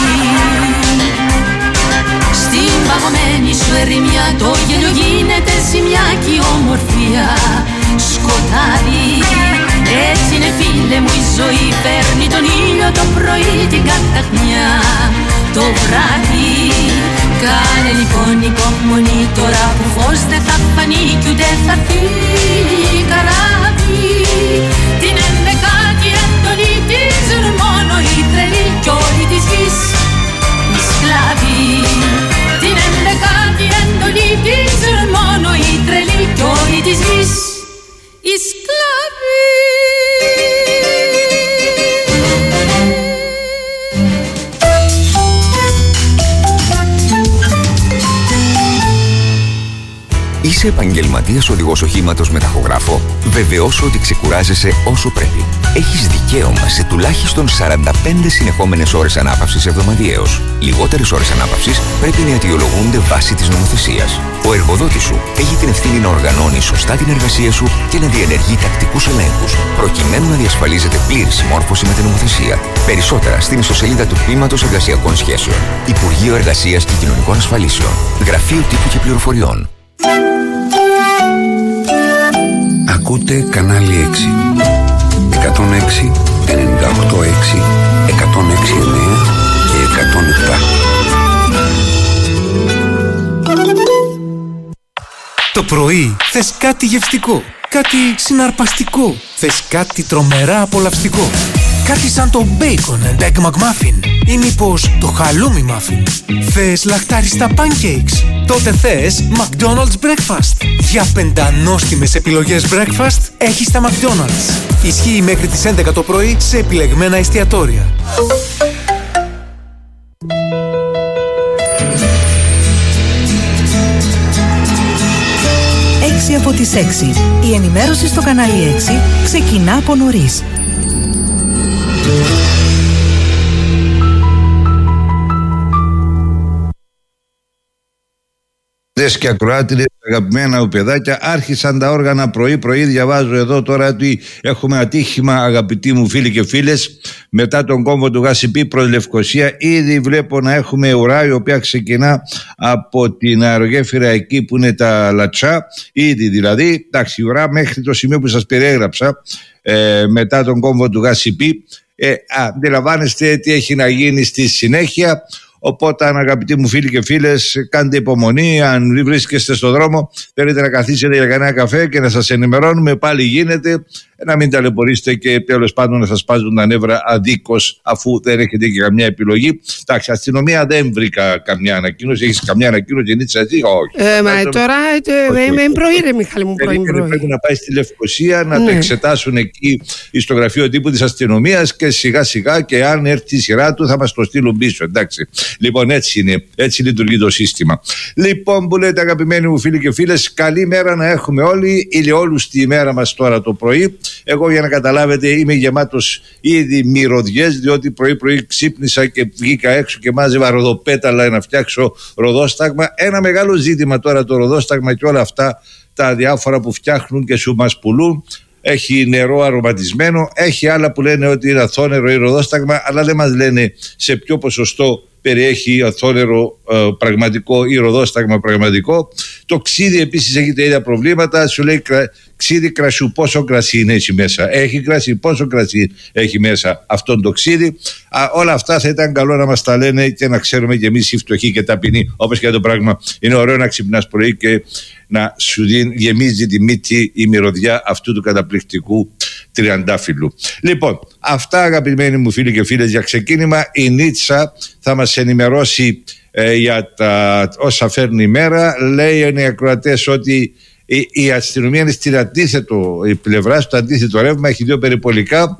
Στην παγωμένη σου ερημιά το γέλιο γίνεται ζημιά κι η ομορφία σκοτάδι. Έτσι είναι φίλε μου η ζωή, παίρνει τον ήλιο το πρωί, την καταχνιά το βράδυ. Κάνε λοιπόν υπομονή τώρα που φως δεν θα φανεί κι ούτε θα φύγει καράβι. Την ενδεκάτη εντολή τη ζουν μόνο οι τρελοί κι όλοι της γης οι σκλάβοι. Την ενδεκάτη εντολή τη ζουν μόνο οι τρελοί κι όλοι της γης οι σκλάβοι. Είσαι επαγγελματίας οδηγός οχήματος με ταχογράφο? Βεβαιώσου ότι ξεκουράζεσαι όσο πρέπει. Έχεις δικαίωμα σε τουλάχιστον σαράντα πέντε συνεχόμενες ώρες ανάπαυσης εβδομαδιαίως. Λιγότερες ώρες ανάπαυσης πρέπει να αιτιολογούνται βάσει της νομοθεσίας. Ο εργοδότης σου έχει την ευθύνη να οργανώνει σωστά την εργασία σου και να διενεργεί τακτικούς ελέγχους, προκειμένου να διασφαλίζεται πλήρη συμμόρφωση με την νομοθεσία. Περισσότερα στην ιστοσελίδα του Τμήματος Εργασιακών Σχέσεων. Υπουργείο Εργασίας και Κοινωνικών Ασφαλίσεων. Γραφείο Τύπου και Πληροφοριών. Ακούτε κανάλι έξι. εκατόν έξι, ενενήντα οκτώ έξι, εκατόν έξι εννέα και εκατόν επτά. Το πρωί θες κάτι γευστικό, κάτι συναρπαστικό, θες κάτι τρομερά απολαυστικό. Κάτι σαν το bacon and egg McMuffin ή μήπως το halloumi muffin. Θες λαχτάριστα pancakes? Τότε θες McDonald's Breakfast. Για πεντανόστιμες επιλογές breakfast έχεις τα McDonald's. Ισχύει μέχρι τις έντεκα το πρωί σε επιλεγμένα εστιατόρια. έξι από τις έξι. Η ενημέρωση στο κανάλι έξι ξεκινά από νωρίς. Και ακροάτηρες, αγαπημένα μου παιδάκια, άρχισαν τα όργανα πρωί-πρωί. Διαβάζω εδώ τώρα ότι έχουμε ατύχημα, αγαπητοί μου φίλοι και φίλες, μετά τον κόμβο του Γασιπί προς Λευκοσία. Ήδη βλέπω να έχουμε ουρά, η οποία ξεκινά από την αερογέφυρα εκεί που είναι τα Λατσά. Ήδη δηλαδή, εντάξει, ουρά μέχρι το σημείο που σας περιέγραψα, ε, μετά τον κόμβο του Γασιπί. Ε, αντιλαμβάνεστε τι έχει να γίνει στη συνέχεια. Οπότε, αγαπητοί μου φίλοι και φίλες, κάντε υπομονή. Αν βρίσκεστε στον δρόμο, θέλετε να καθίσετε για κανένα καφέ και να σας ενημερώνουμε, πάλι γίνεται. Να μην ταλαιπωρήσετε και τέλος πάντων να σας πάζουν τα νεύρα αδίκως, αφού δεν έχετε και καμιά επιλογή. Εντάξει, αστυνομία δεν βρήκα καμιά ανακοίνωση. Έχεις καμιά ανακοίνωση, Νίτσα, εσύ? Όχι. Ε, μα τώρα είμαι πρωί, ρε Μιχάλη μου, πρωί. Πρέπει να πάει στη Λευκοσία να το εξετάσουν εκεί στο γραφείο τύπου της αστυνομίας και σιγά σιγά, και αν έρθει η σειρά του θα μας το στείλουν πίσω. Εντάξει. Λοιπόν, έτσι είναι. Έτσι λειτουργεί το σύστημα. Λοιπόν, που λέτε, αγαπημένοι μου φίλοι και φίλες, καλή μέρα να έχουμε όλοι. Ηλιόλουστη ημέρα μας τώρα το πρωί. Εγώ, για να καταλάβετε, είμαι γεμάτος ήδη μυρωδιές, διότι πρωί-πρωί ξύπνησα και βγήκα έξω και μάζευα ροδοπέταλα να φτιάξω ροδόσταγμα. Ένα μεγάλο ζήτημα τώρα το ροδόσταγμα και όλα αυτά τα διάφορα που φτιάχνουν και σου μας πουλούν. Έχει νερό αρωματισμένο, έχει άλλα που λένε ότι είναι αθώνερο ή ροδόσταγμα, αλλά δεν μας λένε σε ποιο ποσοστό περιέχει αθώνερο ε, πραγματικό ή ροδόσταγμα πραγματικό. Το ξύδι επίσης έχει τα ίδια προβλήματα. Σου λέει κρα, ξύδι κρασιού, πόσο κρασί είναι έτσι μέσα. Έχει κρασί, πόσο κρασί έχει μέσα αυτόν το ξύδι. Α, όλα αυτά θα ήταν καλό να μας τα λένε και να ξέρουμε κι εμείς οι φτωχοί και ταπεινοί. Όπως και το πράγμα, είναι ωραίο να ξυπνάς πρωί και να σου γεμίζει τη μύτη η μυρωδιά αυτού του καταπληκτικού τριαντάφυλλου. Λοιπόν, αυτά, αγαπημένοι μου φίλοι και φίλες, για ξεκίνημα. Η Νίτσα θα μας ενημερώσει ε, για τα όσα φέρνει η μέρα. Λέει οι ακροατές ότι η, η αστυνομία είναι στην αντίθετο η πλευρά, στο αντίθετο ρεύμα, έχει δύο περιπολικά.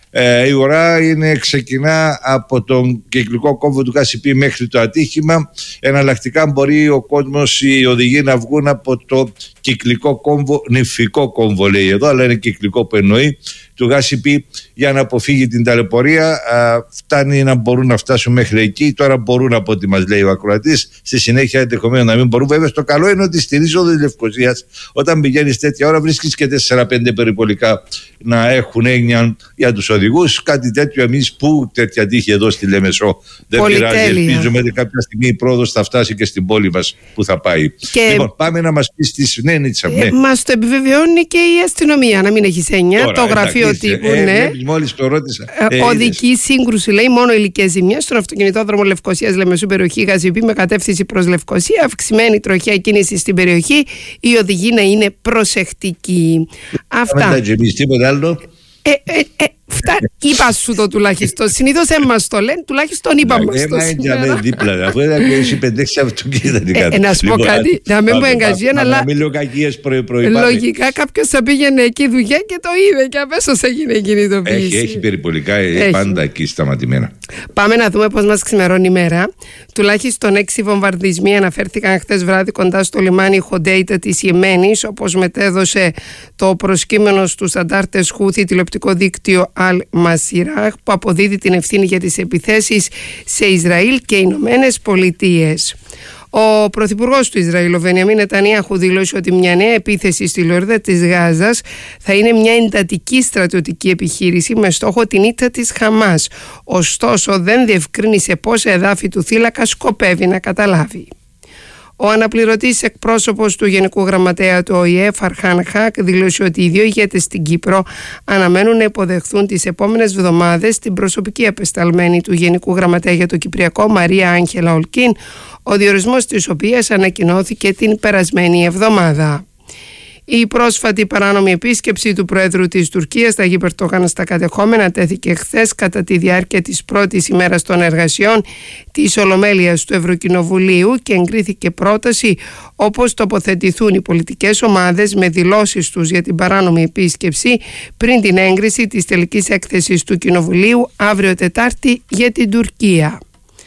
Ε, η ουρά είναι, ξεκινά από τον κυκλικό κόμβο του Κασιπί μέχρι το ατύχημα. Εναλλακτικά μπορεί ο κόσμος, οι οδηγοί να βγουν από το κυκλικό κόμβο, νηφικό κόμβο λέει εδώ, αλλά είναι κυκλικό που εννοεί, του Γάσιπι, για να αποφύγει την ταλαιπωρία. Α, φτάνει να μπορούν να φτάσουν μέχρι εκεί. Τώρα μπορούν, από ό,τι μας λέει ο ακροατής. Στη συνέχεια ενδεχομένως να μην μπορούν. Βέβαια, το καλό είναι ότι στη είσοδο της Λευκωσίας, όταν πηγαίνεις τέτοια ώρα, βρίσκεις και τέσσερα πέντε περιπολικά να έχουν έννοια για τους οδηγούς. Κάτι τέτοιο εμείς που τέτοια τύχη εδώ στη Λέμεσο δεν πειράζει. Ελπίζουμε ότι κάποια στιγμή η πρόοδος θα φτάσει και στην πόλη μας που θα πάει. Και... Λοιπόν, πάμε να μας πεις τις. Ναι, Νίτσα, ναι. Ε, μας το επιβεβαιώνει και η αστυνομία, να μην έχει έννοια. Τώρα, το γραφείο τύπου, ε, ναι. Μόλις το ρώτησα. Ε, ε, οδική σύγκρουση, λέει, μόνο ηλικές ζημιές στον αυτοκινητόδρομο Λευκωσίας Λεμεσού, περιοχή Γαζιπί, με κατεύθυνση προς Λευκωσία. Αυξημένη τροχιά κίνηση στην περιοχή. Οι οδηγοί να είναι προσεκτικοί. Αυτά. Δεν τίποτα άλλο. Ε, ε, ε, φτα... Είπα σου το τουλάχιστον. Συνήθως δεν μας το λένε, τουλάχιστον είπα μας το σήμερα. Είναι δίπλα, αφού δεν ακούσει πεντέξι αυτοκίνητα. Ε, να σου πω κάτι, να μην μου εγκαζίαν, αλλά να μην λέω κακίες προϋπάρει. Λογικά κάποιος θα πήγαινε εκεί δουλειά και το είδε και αμέσως έγινε η κινητοποίηση. Έχει, έχει περιπολικά πάντα εκεί σταματημένα. Πάμε να δούμε πώς μας ξημερώνει η μέρα. Τουλάχιστον έξι βομβαρδισμοί αναφέρθηκαν χθες βράδυ κοντά στο λιμάνι Χοντέιτα της Ιεμένης, όπως μετέδωσε το προσκύμενο στους αντάρτες Χούθη τηλεοπτικό δίκτυο Αλ Μασιράχ, που αποδίδει την ευθύνη για τις επιθέσεις σε Ισραήλ και Ηνωμένες Πολιτείες. Ο Πρωθυπουργός του Ισραήλ, ο Μπενιαμίν Νετανιάχου, δήλωσε ότι μια νέα επίθεση στη λωρίδα της Γάζας θα είναι μια εντατική στρατιωτική επιχείρηση με στόχο την ήττα της Χαμάς. Ωστόσο, δεν διευκρίνησε πόσα εδάφη του θύλακα σκοπεύει να καταλάβει. Ο αναπληρωτής εκπρόσωπος του Γενικού Γραμματέα του Ο Η Ε, Φαρχάν Χακ, δήλωσε ότι οι δύο ηγέτες στην Κύπρο αναμένουν να υποδεχθούν τις επόμενες εβδομάδες την προσωπική απεσταλμένη του Γενικού Γραμματέα για το Κυπριακό, Μαρία Άγγελα Ολκίν, ο διορισμός της οποίας ανακοινώθηκε την περασμένη εβδομάδα. Η πρόσφατη παράνομη επίσκεψη του Προέδρου της Τουρκίας, Ταγίπ Ερντογάν, στα κατεχόμενα τέθηκε χθες κατά τη διάρκεια της πρώτης ημέρας των εργασιών της Ολομέλειας του Ευρωκοινοβουλίου και εγκρίθηκε πρόταση όπως τοποθετηθούν οι πολιτικές ομάδες με δηλώσεις τους για την παράνομη επίσκεψη πριν την έγκριση της τελικής έκθεσης του Κοινοβουλίου αύριο Τετάρτη για την Τουρκία.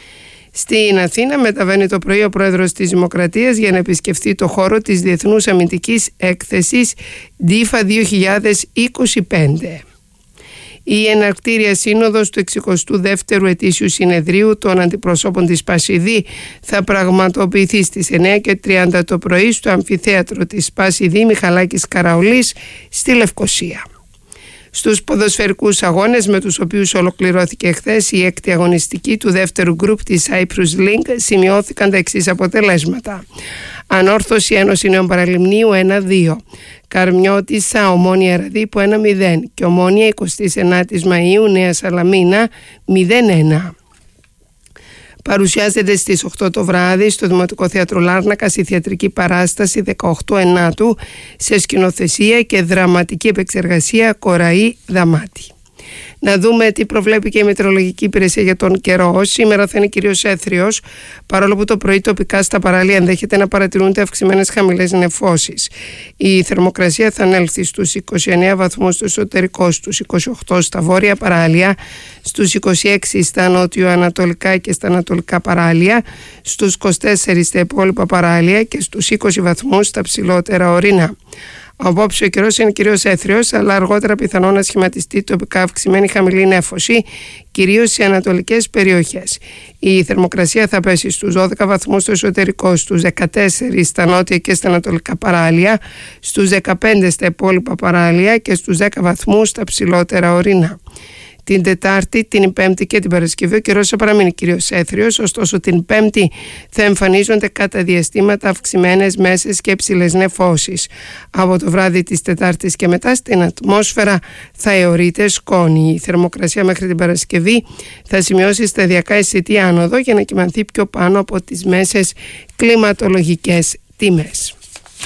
Στην Αθήνα μεταβαίνει το πρωί ο πρόεδρος της Δημοκρατίας για να επισκεφτεί το χώρο της Διεθνούς Αμυντικής Έκθεσης ντίφα δύο χιλιάδες είκοσι πέντε. Η εναρκτήρια σύνοδος του εξηκοστού δεύτερου ετήσιου συνεδρίου των αντιπροσώπων της Πασιδή θα πραγματοποιηθεί στις εννιά και τριάντα το πρωί στο αμφιθέατρο της Πασιδή Μιχαλάκης Καραολής στη Λευκωσία. Στους ποδοσφαιρικούς αγώνες με τους οποίους ολοκληρώθηκε χθες η έκτη αγωνιστική του δεύτερου γκρουπ της Cyprus Link σημειώθηκαν τα εξής αποτελέσματα. Ανόρθωση Ένωση Νέων Παραλιμνίου ένα δύο, Καρμιώτισσα Ομόνια Ραδίπου ένα μηδέν και Ομόνια εικοστή ενάτη Μαΐου Νέα Σαλαμίνα μηδέν ένα. Παρουσιάζεται στις οκτώ το βράδυ στο Δημοτικό Θέατρο Λάρνακας η θεατρική παράσταση δεκαοκτώ ενάτου σε σκηνοθεσία και δραματική επεξεργασία Κοραή Δαμάτη. Να δούμε τι προβλέπει και η Μετεωρολογική Υπηρεσία για τον καιρό. Σήμερα θα είναι κυρίως έθριος, παρόλο που το πρωί τοπικά στα παράλια ενδέχεται να παρατηρούνται αυξημένες χαμηλές νεφώσεις. Η θερμοκρασία θα ανέλθει στους είκοσι εννέα βαθμούς στο εσωτερικό, στους είκοσι οκτώ στα βόρεια παράλια, στους είκοσι έξι στα νότιο-ανατολικά και στα ανατολικά παράλια, στους είκοσι τέσσερα στα υπόλοιπα παράλια και στους είκοσι βαθμούς στα ψηλότερα ορεινά. Απόψε ο καιρός είναι κυρίως έθριος, αλλά αργότερα πιθανό να σχηματιστεί τοπικά αυξημένη χαμηλή νέφωση, κυρίως σε ανατολικές περιοχές. Η θερμοκρασία θα πέσει στους δώδεκα βαθμούς στο εσωτερικό, στους δεκατέσσερα στα νότια και στα ανατολικά παράλια, στους δεκαπέντε στα υπόλοιπα παράλια και στους δέκα βαθμούς στα ψηλότερα ορεινά. Την Τετάρτη, την Πέμπτη και την Παρασκευή ο καιρός θα παραμείνει κυρίως έθριος, ωστόσο την Πέμπτη θα εμφανίζονται κατά διαστήματα αυξημένες μέσες και υψηλές νεφώσεις. Από το βράδυ της Τετάρτης και μετά στην ατμόσφαιρα θα αιωρείται σκόνη. Η θερμοκρασία μέχρι την Παρασκευή θα σημειώσει σταδιακά αισθητή άνοδο για να κυμανθεί πιο πάνω από τις μέσες κλιματολογικές τιμές.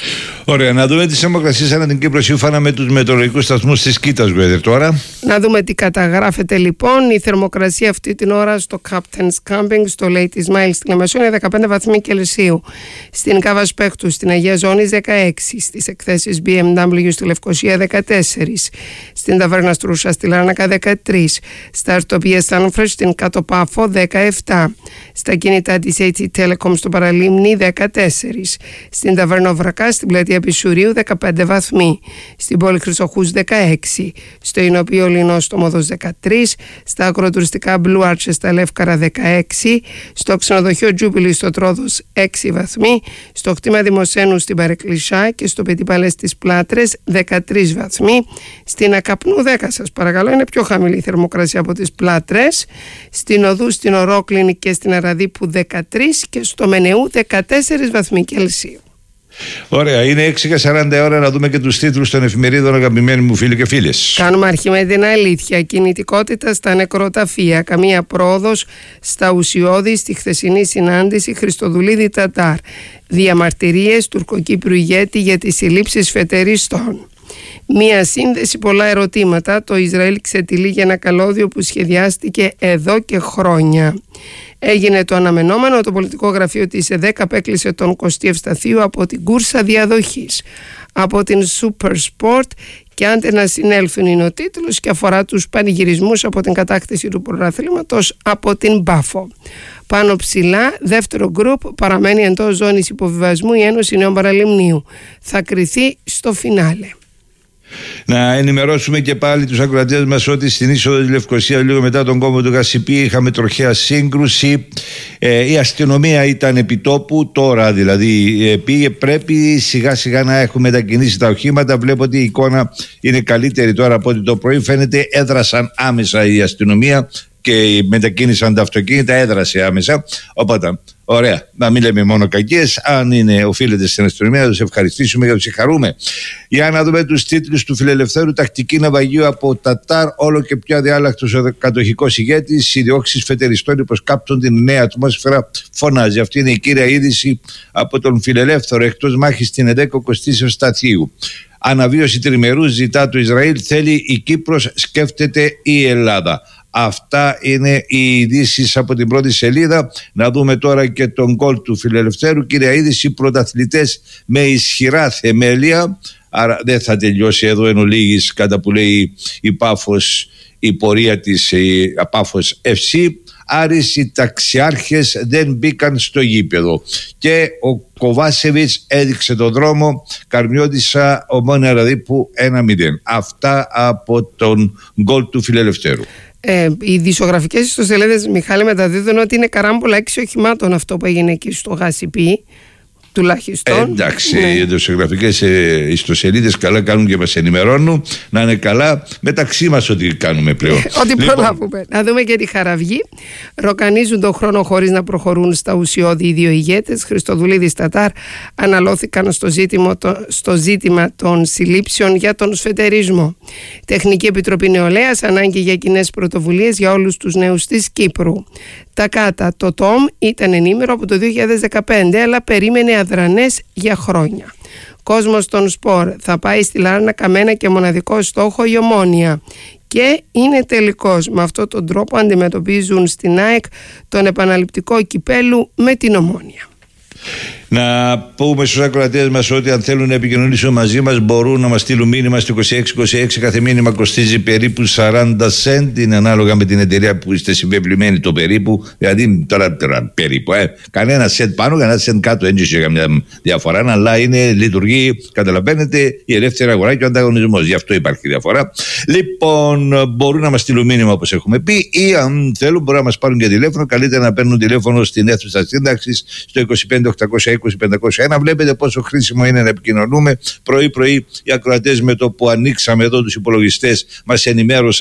Ωραία, να δούμε τις θερμοκρασίες ανά την Κύπρο σύμφωνα με τους μετεωρολογικούς σταθμούς της Κίτας Weather τώρα. Να δούμε τι καταγράφεται λοιπόν. Η θερμοκρασία αυτή την ώρα στο Captain's Camping, στο Ladies Mile στη Λεμεσό είναι δεκαπέντε βαθμοί Κελσίου. Στην Κάβα Σπέκτου, στην Αγία Ζώνη δεκαέξι. Στις εκθέσεις μπι εμ ντάμπλιου στη Λευκοσία δεκατέσσερα. Στην Ταβέρνα Στρούσα στη Λάρνακα δεκατρία. Στα Αρτοπία Σάνφρες στην Κάτω Πάφο δεκαεπτά. Στα κινητά της έιτς τι Telecom στο Παραλίμνη δεκατέσσερα. Στην Ταβέρνα Βρακά στην Πλατεία Πισουρίου δεκαπέντε βαθμοί. Στην Πόλη Χρυσοχούς δεκαέξι. Στο Ινωπείο Λινό στο Μόδος δεκατρία. Στα ακροτουριστικά Blue Arches στα Λεύκαρα δεκαέξι. Στο ξενοδοχείο Jubilee στο Τρόδος έξι βαθμοί. Στο κτήμα Δημοσένου στην Παρεκκλησιά και στο Petit Palais στις Πλάτρες δεκατρείς βαθμοί. Στην Ακαπνού δέκα, σας παρακαλώ, είναι πιο χαμηλή η θερμοκρασία από τις Πλάτρες. Στην Οδού, στην Ορόκληνη και στην Αραδίπου δεκατρία και στο Μενεού δεκατέσσερα βαθμοί Κελσίου. Ωραία, είναι έξι και σαράντα ώρα να δούμε και τους τίτλους των εφημερίδων, αγαπημένοι μου φίλοι και φίλες. Κάνουμε αρχή με την αλήθεια. Κινητικότητα στα νεκροταφεία. Καμία πρόοδος στα ουσιώδη στη χθεσινή συνάντηση Χριστοδουλίδη Τατάρ. Διαμαρτυρίες τουρκοκύπρου ηγέτη για τις συλλήψεις φετεριστών. Μία σύνδεση, πολλά ερωτήματα. Το Ισραήλ ξετυλίγει για ένα καλώδιο που σχεδιάστηκε εδώ και χρόνια. Έγινε το αναμενόμενο, το πολιτικό γραφείο της ΕΔΕΚ απέκλεισε τον Κωστή Ευσταθίου από την κούρσα διαδοχής. Από την Super Sport και άντε να συνέλθουν είναι ο τίτλος και αφορά τους πανηγυρισμούς από την κατάκτηση του πρωταθλήματος από την Μπάφο. Πάνω ψηλά, δεύτερο γκρουπ, παραμένει εντός ζώνης υποβιβασμού η Ένωση Νέων Παραλιμνίου. Θα κριθεί στο φινάλε. Να ενημερώσουμε και πάλι τους ακροατές μας ότι στην είσοδο της Λευκοσίας, λίγο μετά τον κόμβο του Γασιπί, είχαμε τροχαία σύγκρουση. Ε, η αστυνομία ήταν επί τόπου, τώρα δηλαδή ε, πήγε. Πρέπει σιγά σιγά να έχουμε μετακινήσει τα οχήματα. Βλέπω ότι η εικόνα είναι καλύτερη τώρα από ό,τι το πρωί. Φαίνεται έδρασαν άμεσα η αστυνομία και μετακίνησαν τα αυτοκίνητα, έδρασε άμεσα. Οπότε, ωραία, να μην λέμε μόνο κακίες. Αν είναι οφείλεται στην αστυνομία, να τους ευχαριστήσουμε και να τους συγχαρούμε. Για να δούμε τους τίτλους του Φιλελευθέρου. Τακτική ναυαγίου από Τατάρ, όλο και πιο αδιάλακτος ο κατοχικός ηγέτης. Οι διώξεις φετεριστών υποσκάπτουν την νέα ατμόσφαιρα, φωνάζει. Αυτή είναι η κύρια είδηση από τον Φιλελεύθερο. Εκτός μάχης στην ΕΔΕΚ ο Κωστής Ευσταθίου. Αναβίωση τριμερού ζητά το Ισραήλ, θέλει η Κύπρος, σκέφτεται η Ελλάδα. Αυτά είναι οι ειδήσεις από την πρώτη σελίδα. Να δούμε τώρα και τον γκολ του Φιλελευθέρου. Κύρια είδηση, πρωταθλητές με ισχυρά θεμέλια. Άρα δεν θα τελειώσει εδώ εν ολίγης, κατά που λέει η Πάφος, η πορεία της η Πάφος εφ σι. Άρης, οι ταξιάρχες δεν μπήκαν στο γήπεδο και ο Κοβάσεβιτς έδειξε τον δρόμο. Καρμιώτισσα, Ομόνια Ραδίπου ένα μηδέν. Αυτά από τον γκολ του Φιλελευθέρου. Ε, οι ειδησιογραφικές ιστοσελίδες, Μιχάλη, μεταδίδουν ότι είναι καράμπολα έξι οχημάτων αυτό που έγινε εκεί στο Γασιπί. Τουλάχιστον. Ε, εντάξει, ναι. Οι εντοσιογραφικές ε, ιστοσελίδες καλά κάνουν και μας ενημερώνουν. Να είναι καλά μεταξύ μας ό,τι κάνουμε πλέον. Ό,τι λοιπόν προλάβουμε. Να δούμε και τη Χαραυγή. Ροκανίζουν τον χρόνο χωρίς να προχωρούν στα ουσιώδη οι δύο ηγέτες. Χριστοδουλίδης Τατάρ αναλώθηκαν στο ζήτημα, το, στο ζήτημα των συλλήψεων για τον σφετερισμό. Τεχνική Επιτροπή Νεολαίας, ανάγκη για κοινές πρωτοβουλίες για όλους τους νέους της Κύπρου. Τα κάτα, το ΤΟΜ ήταν ενήμερο από το δύο χιλιάδες δεκαπέντε, αλλά περίμενε αδρανές για χρόνια. Κόσμος των σπορ, θα πάει στη Λάρνακα με ένα και μοναδικό στόχο, η Ομόνοια. Και είναι τελικός. Με αυτόν τον τρόπο αντιμετωπίζουν στην ΑΕΚ τον επαναληπτικό κυπέλου με την Ομόνοια. Να πούμε στους ακροατές μας ότι αν θέλουν να επικοινωνήσουν μαζί μας μπορούν να μας στείλουν μήνυμα στο είκοσι έξι είκοσι έξι. Κάθε μήνυμα κοστίζει περίπου σαράντα σεντ. Είναι ανάλογα με την εταιρεία που είστε συμπεπλημένοι, το περίπου. Δηλαδή τώρα, τώρα περίπου. Ε. Κανένα σεντ πάνω, κανένα σεντ κάτω. Δεν έχει καμιά διαφορά. Αλλά είναι, λειτουργεί, καταλαβαίνετε, η ελεύθερη αγορά και ο ανταγωνισμός. Γι' αυτό υπάρχει διαφορά. Λοιπόν, μπορούν να μας στείλουν μήνυμα όπως έχουμε πει, ή αν θέλουν μπορούν να μας πάρουν και τηλέφωνο. Καλύτερα να παίρνουν τηλέφωνο στην αίθουσα σύνταξης στο είκοσι πέντε οκτακόσια είκοσι πεντακόσια ένα. Βλέπετε πόσο χρήσιμο είναι να επικοινωνούμε. Πρωί-πρωί οι ακροατές με το που ανοίξαμε εδώ τους υπολογιστές μας ενημέρωσαν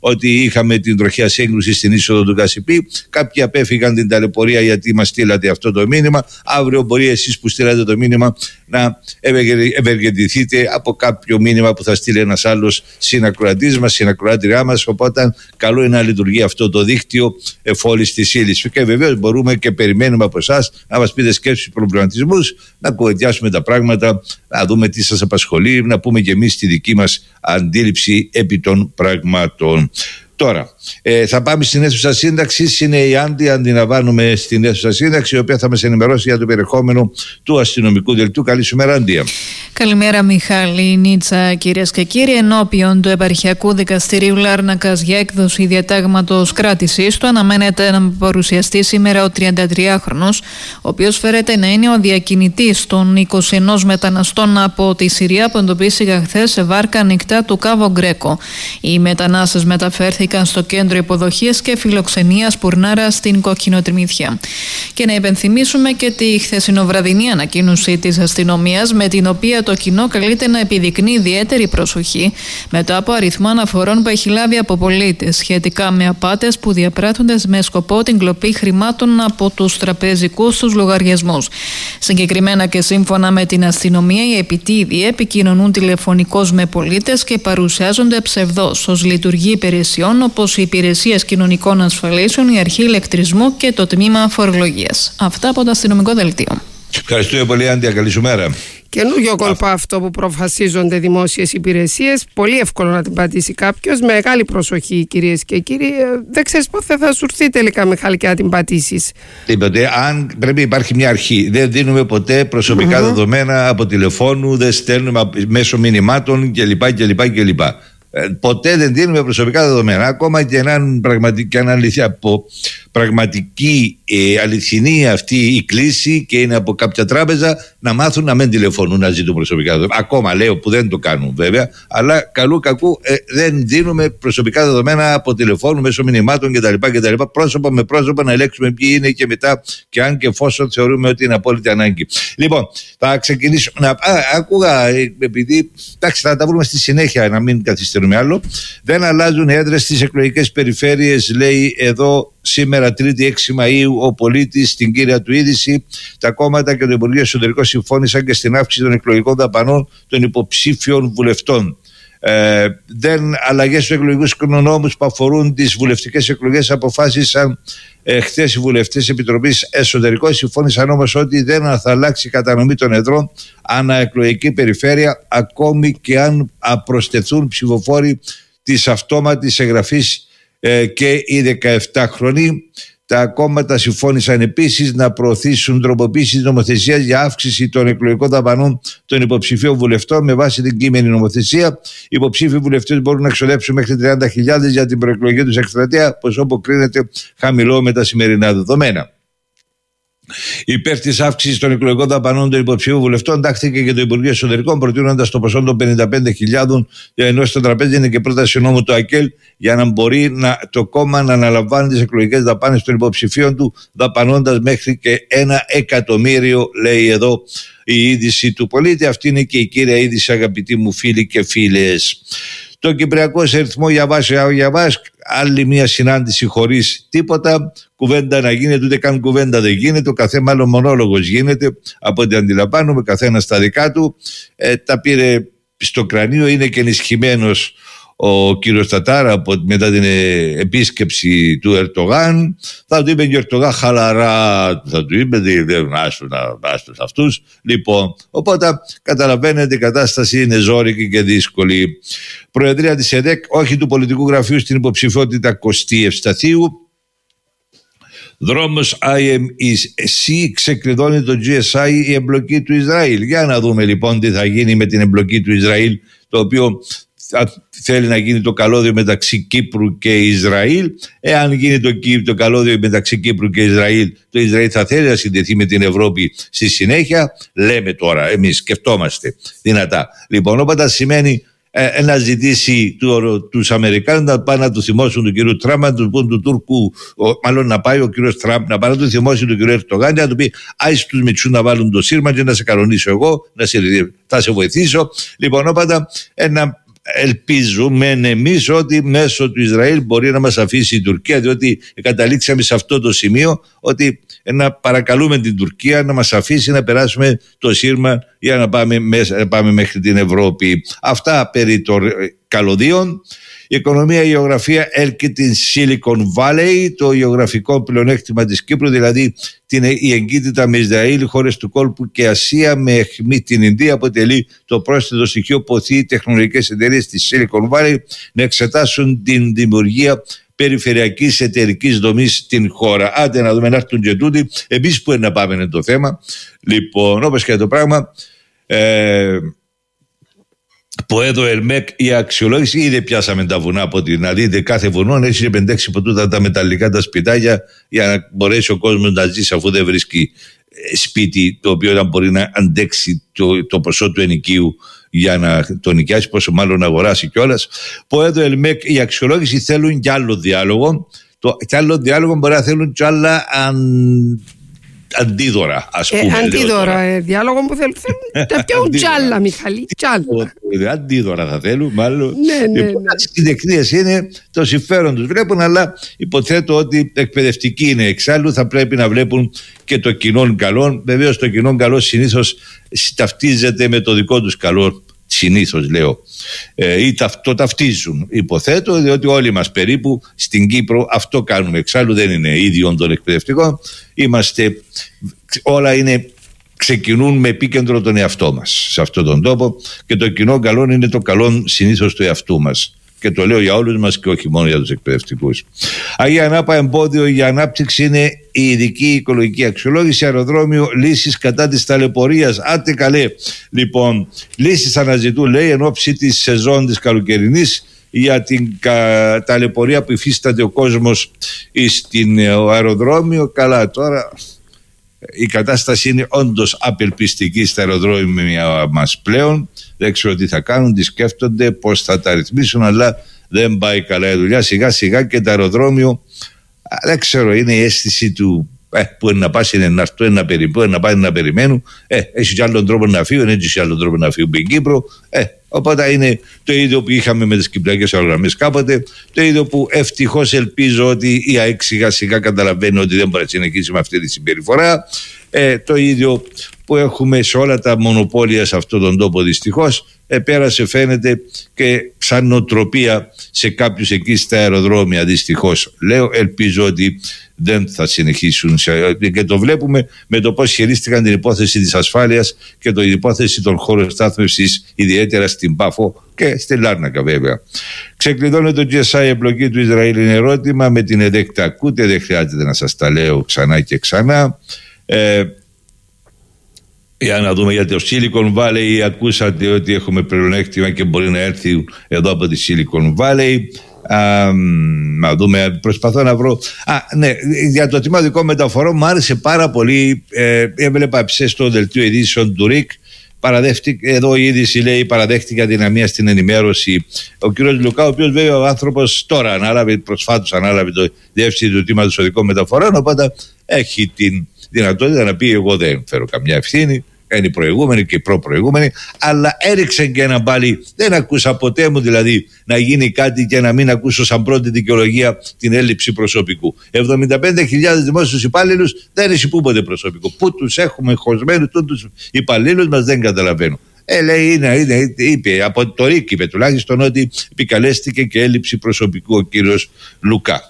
ότι είχαμε την τροχιά σύγκρουση στην είσοδο του Κασιπί. Κάποιοι απέφυγαν την ταλαιπωρία γιατί μας στείλατε αυτό το μήνυμα. Αύριο μπορεί εσείς που στείλατε το μήνυμα να ευεργετηθείτε από κάποιο μήνυμα που θα στείλει ένας άλλος συνακροατής μας, συνακροάτριά μας. Οπότε καλό είναι να λειτουργεί αυτό το δίκτυο εφόλης της ύλης. Και βεβαίως μπορούμε και περιμένουμε από εσάς να μας πείτε σκέψεις, προβληματισμούς, να κουβεντιάσουμε τα πράγματα, να δούμε τι σας απασχολεί, να πούμε και εμείς τη δική μας αντίληψη επί των πραγμάτων. Τώρα, ε, θα πάμε στην αίθουσα σύνταξης. Είναι η Άντι, αντιλαμβάνουμε στην αίθουσα σύνταξη, η οποία θα μας ενημερώσει για το περιεχόμενο του αστυνομικού δελτίου. Καλή σου μέρα, Αντία. Καλημέρα, Μιχάλη Νίτσα. Κυρίες και κύριοι, ενώπιον του Επαρχιακού Δικαστηρίου Λάρνακας για έκδοση διατάγματος κράτησης του, αναμένεται να παρουσιαστεί σήμερα ο τριαντατριάχρονος, ο οποίος φέρεται να είναι ο διακινητής των είκοσι ένα μεταναστών από τη Συρία που εντοπίστηκαν χθες σε βάρκα ανοιχτά του Κάβο Γκρέκο. Οι μετανάστες μεταφέρθηκαν στο κέντρο υποδοχής και φιλοξενίας Πουρνάρα στην Κοκκινοτριμήθια. Και να υπενθυμίσουμε και τη χθεσινοβραδινή ανακοίνωση της αστυνομίας, με την οποία το κοινό καλείται να επιδεικνύει ιδιαίτερη προσοχή μετά από αριθμό αναφορών που έχει λάβει από πολίτες σχετικά με απάτες που διαπράττονται με σκοπό την κλοπή χρημάτων από τους τραπεζικούς τους λογαριασμούς. Συγκεκριμένα και σύμφωνα με την αστυνομία, οι επιτίδιοι επικοινωνούν τηλεφωνικώς με πολίτες και παρουσιάζονται ψευδώς ως λειτουργοί υπηρεσιών όπως οι υπηρεσίες κοινωνικών ασφαλίσεων, η αρχή ηλεκτρισμού και το τμήμα φορολογίας. Αυτά από το αστυνομικό δελτίο. Ευχαριστούμε πολύ, Άντια. Καλή σου μέρα. Καινούριο κόλπο αυτό που προφασίζονται δημόσιες υπηρεσίες. Πολύ εύκολο να την πατήσει κάποιος. Με μεγάλη προσοχή, κυρίες και κύριοι. Δεν ξέρεις πότε θα σου έρθει τελικά, Μιχάλη, και να την πατήσεις. Τίποτε. Αν πρέπει, υπάρχει μια αρχή. Δεν δίνουμε ποτέ προσωπικά mm-hmm. δεδομένα από τηλεφώνου, δεν στέλνουμε μέσω μηνυμάτων κλπ. κλπ, κλπ. Ποτέ δεν δίνουμε προσωπικά δεδομένα. Ακόμα και αν πραγματική αναλυθία από πραγματική ε, αληθινή αυτή η κλίση και είναι από κάποια τράπεζα, να μάθουν να μην τηλεφωνούν να ζητούν προσωπικά δεδομένα. Ακόμα λέω που δεν το κάνουν βέβαια, αλλά καλού κακού ε, δεν δίνουμε προσωπικά δεδομένα από τηλεφώνου, μέσω μηνυμάτων κτλ. κτλ. Πρόσωπα με πρόσωπα να ελέγξουμε ποιοι είναι και μετά και αν και εφόσον θεωρούμε ότι είναι απόλυτη ανάγκη. Λοιπόν, θα ξεκινήσω. Να, α, άκουγα, επειδή. Εντάξει, θα τα βρούμε στη συνέχεια, να μην καθυστερούμε άλλο. Δεν αλλάζουν οι έδρες στις εκλογικές περιφέρειες, λέει εδώ. Σήμερα, Τρίτη έξι Μαΐου, ο πολίτης στην κύρια του είδηση. Τα κόμματα και το Υπουργείο Εσωτερικών συμφώνησαν και στην αύξηση των εκλογικών δαπανών των υποψήφιων βουλευτών. Ε, δεν αλλαγές στους εκλογικούς νόμους που αφορούν τις βουλευτικές εκλογές αποφάσισαν ε, χθες οι βουλευτές Επιτροπής Εσωτερικών. Συμφώνησαν όμως ότι δεν θα αλλάξει η κατανομή των εδρών ανά εκλογική περιφέρεια, ακόμη και αν προσθεθούν ψηφοφόροι της αυτόματης εγγραφής και οι δεκαεπτάχρονοι. Τα κόμματα συμφώνησαν επίσης να προωθήσουν τροποποίηση νομοθεσίας για αύξηση των εκλογικών δαπανών των υποψηφίων βουλευτών με βάση την κείμενη νομοθεσία. Οι υποψήφιοι βουλευτές μπορούν να ξοδέψουν μέχρι τριάντα χιλιάδες για την προεκλογική τους εκστρατεία, ποσό που κρίνεται χαμηλό με τα σημερινά δεδομένα. Υπέρ της αύξησης των εκλογικών δαπανών των υποψηφίων βουλευτών τάχθηκε και το Υπουργείο Εσωτερικών, προτείνοντας το ποσό των πενήντα πέντε χιλιάδων, ενώ στο τραπέζι είναι και πρόταση νόμου του ΑΚΕΛ για να μπορεί να, το κόμμα να αναλαμβάνει τις εκλογικές δαπάνες των υποψηφίων του, δαπανώντας μέχρι και ένα εκατομμύριο, λέει εδώ η είδηση του πολίτη. Αυτή είναι και η κύρια είδηση, αγαπητοί μου φίλοι και φίλες. Το Κυπριακό σε ρυθμό Γιαβάς Γιαβάς, άλλη μια συνάντηση χωρίς τίποτα, κουβέντα να γίνεται, ούτε καν κουβέντα δεν γίνεται, ο καθένα μάλλον μονόλογος γίνεται, από ό,τι αντιλαμβάνομαι, καθένα στα δικά του. Ε, τα πήρε στο κρανίο, είναι και ενισχυμένος ο κύριος Τατάρα μετά την επίσκεψη του Ερτογάν. Θα του είπε και ο Ερτογάν χαλαρά, θα του είπε δεν άστος αυτούς. Λοιπόν, οπότε καταλαβαίνετε η κατάσταση είναι ζώρικη και δύσκολη. Προεδρία της ΕΔΕΚ, όχι του πολιτικού γραφείου στην υποψηφιότητα Κωστή Ευσταθίου. Δρόμος άι εμ ι σι, ξεκλειδώνει το τζι ες άι η εμπλοκή του Ισραήλ. Για να δούμε λοιπόν τι θα γίνει με την εμπλοκή του Ισραήλ, το οποίο θέλει να γίνει το καλώδιο μεταξύ Κύπρου και Ισραήλ. Εάν γίνει το, το καλώδιο μεταξύ Κύπρου και Ισραήλ, το Ισραήλ θα θέλει να συνδεθεί με την Ευρώπη στη συνέχεια. Λέμε τώρα, εμείς σκεφτόμαστε δυνατά. Λοιπόν, όποτε σημαίνει ε, να ζητήσει του, τους Αμερικάνους να πάνε να του θυμώσουν του κυρίου Τραμπ, να του πούν του Τούρκου, ο, μάλλον να πάει ο κύριος Τραμπ, να πάνε να του θυμώσει του κυρίου Ερτογάν, να του πει άι τους Μητσού να βάλουν το σύρμα και να σε κανονίσω εγώ, να σε, θα σε βοηθήσω. Λοιπόν, όποτε ένα ελπίζουμε εμείς ότι μέσω του Ισραήλ μπορεί να μας αφήσει η Τουρκία, διότι καταλήξαμε σε αυτό το σημείο ότι να παρακαλούμε την Τουρκία να μας αφήσει να περάσουμε το σύρμα για να πάμε, μέσα, να πάμε μέχρι την Ευρώπη. Αυτά περί των καλωδίων. Η οικονομία, η γεωγραφία έλκει την Silicon Valley, το γεωγραφικό πλεονέκτημα της Κύπρου, δηλαδή την, η εγκύτητα με Ισραήλ, χώρες του κόλπου και Ασία με αιχμή την Ινδία αποτελεί το πρόσθετο στοιχείο που οθεί οι τεχνολογικές εταιρείες της Silicon Valley να εξετάσουν την δημιουργία περιφερειακής εταιρικής δομής στην χώρα. Άντε να δούμε να έρθουν και τούτοι, εμείς που είναι να πάμε είναι το θέμα. Λοιπόν, όπως και το πράγμα, ε, Ποέδο Ελμέκ, η αξιολόγηση, ήδη πιάσαμε τα βουνά από την. Να δείτε, κάθε βουνό έχει πέντε έξι από τούτα τα μεταλλικά τα σπιτάκια για να μπορέσει ο κόσμος να ζήσει, αφού δεν βρίσκει σπίτι το οποίο να μπορεί να αντέξει το, το ποσό του ενοικίου για να το νοικιάσει, πόσο μάλλον να αγοράσει κιόλας. Ποέδο Ελμέκ, η αξιολόγηση θέλουν κι άλλο διάλογο. Το, κι άλλο διάλογο μπορεί να θέλουν κι άλλα αν. Αντίδωρα, ας πούμε. Ε, αντίδωρα, ε, διάλογο που θέλουν. Τα πιάνουν τσάλα, Μιχαλή. Τσάλα. Αντίδωρα θα θέλουν, μάλλον. Ναι, ναι, ναι. Οι τεχνίες είναι το συμφέρον τους. Βλέπουν, αλλά υποθέτω ότι εκπαιδευτικοί είναι. Εξάλλου θα πρέπει να βλέπουν και το κοινό καλό. Βεβαίως το κοινό καλό συνήθως ταυτίζεται με το δικό τους καλό. Συνήθως λέω ε, ή το ταυτίζουν, υποθέτω, διότι όλοι μας περίπου στην Κύπρο αυτό κάνουμε. Εξάλλου δεν είναι ίδιο των εκπαιδευτικών. Είμαστε, όλα είναι, ξεκινούν με επίκεντρο τον εαυτό μας σε αυτόν τον τόπο, και το κοινό καλό είναι το καλό συνήθως του εαυτού μας. Και το λέω για όλους μας και όχι μόνο για τους εκπαιδευτικούς. Αγία Ανάπα, εμπόδιο για ανάπτυξη είναι η ειδική οικολογική αξιολόγηση. Αεροδρόμιο, λύσεις κατά της ταλαιπωρίας. Άτε καλέ. Λοιπόν, λύσεις αναζητούν, λέει, εν ώψη της σεζόν της καλοκαιρινής για την κα... ταλαιπωρία που υφίσταται ο κόσμος στην αεροδρόμιο. Καλά, τώρα η κατάσταση είναι όντως απελπιστική στα αεροδρόμια μας πλέον. Δεν ξέρω τι θα κάνουν, τι σκέφτονται, πώς θα τα ρυθμίσουν, αλλά δεν πάει καλά η δουλειά. Σιγά σιγά και το αεροδρόμιο, δεν ξέρω, είναι η αίσθηση του ε, που είναι να πας, είναι να έρθουν, να περιμένουν, να πάνε να περιμένουν. Ε, έχει και άλλον τρόπο να φύγουν, έχει και άλλον τρόπο να φύγουν στην Κύπρο. Ε, οπότε είναι το ίδιο που είχαμε με τις κυπριακές αερογραμμές κάποτε, το ίδιο που ευτυχώς ελπίζω ότι η ΑΕΚ σιγά σιγά καταλαβαίνει ότι δεν μπορεί να συνεχίσει με αυτή τη συμπεριφορά. Ε, το ίδιο που έχουμε σε όλα τα μονοπόλια σε αυτόν τον τόπο, δυστυχώς ε, πέρασε, φαίνεται, και σαν νοοτροπία σε κάποιους εκεί στα αεροδρόμια, δυστυχώς λέω. Ελπίζω ότι δεν θα συνεχίσουν σε, και το βλέπουμε με το πώς χειρίστηκαν την υπόθεση της ασφάλειας και την υπόθεση των χώρων στάθμευσης, ιδιαίτερα στην Πάφο και στη Λάρνακα βέβαια. Ξεκλειδώνει το τζι ες άι, η εμπλοκή του Ισραήλ είναι ερώτημα, με την ΕΔΕΚ τα ακούτε, δεν χρειάζεται να σας τα λέω ξανά και ξανά. Ε, για να δούμε για το Silicon Valley, ακούσατε ότι έχουμε πλεονέκτημα και μπορεί να έρθει εδώ από τη Silicon Valley. Α, να δούμε, προσπαθώ να βρω. Α, ναι, για το τμήμα δικών μεταφορών μου άρεσε πάρα πολύ. Ε, έβλεπα ψε στο δελτίο ειδήσεων του ΡΙΚ. Εδώ η είδηση λέει παραδέχτηκε αδυναμία στην ενημέρωση ο κ. Λουκά, ο οποίος βέβαια ο άνθρωπος τώρα ανάλαβε, προσφάτως ανάλαβε το διεύθυνση του τμήματος οδικών μεταφορών, οπότε έχει την δυνατότητα να πει: εγώ δεν φέρω καμιά ευθύνη, είναι οι προηγούμενοι και οι προ-προηγούμενοι, αλλά έριξε και ένα μπάλι. Δεν ακούσα ποτέ μου δηλαδή να γίνει κάτι και να μην ακούσω σαν πρώτη δικαιολογία την έλλειψη προσωπικού. εβδομήντα πέντε χιλιάδες δημόσιους υπάλληλους, δεν έχει πού ποτέ προσωπικό. Πού τους έχουμε χωσμένους τους υπαλλήλους μας, δεν καταλαβαίνω. Ε, λέει, είναι, είναι, είπε, από το ΡΙΚ είπε τουλάχιστον ότι επικαλέστηκε και έλλειψη προσωπικού ο κύριος Λουκά.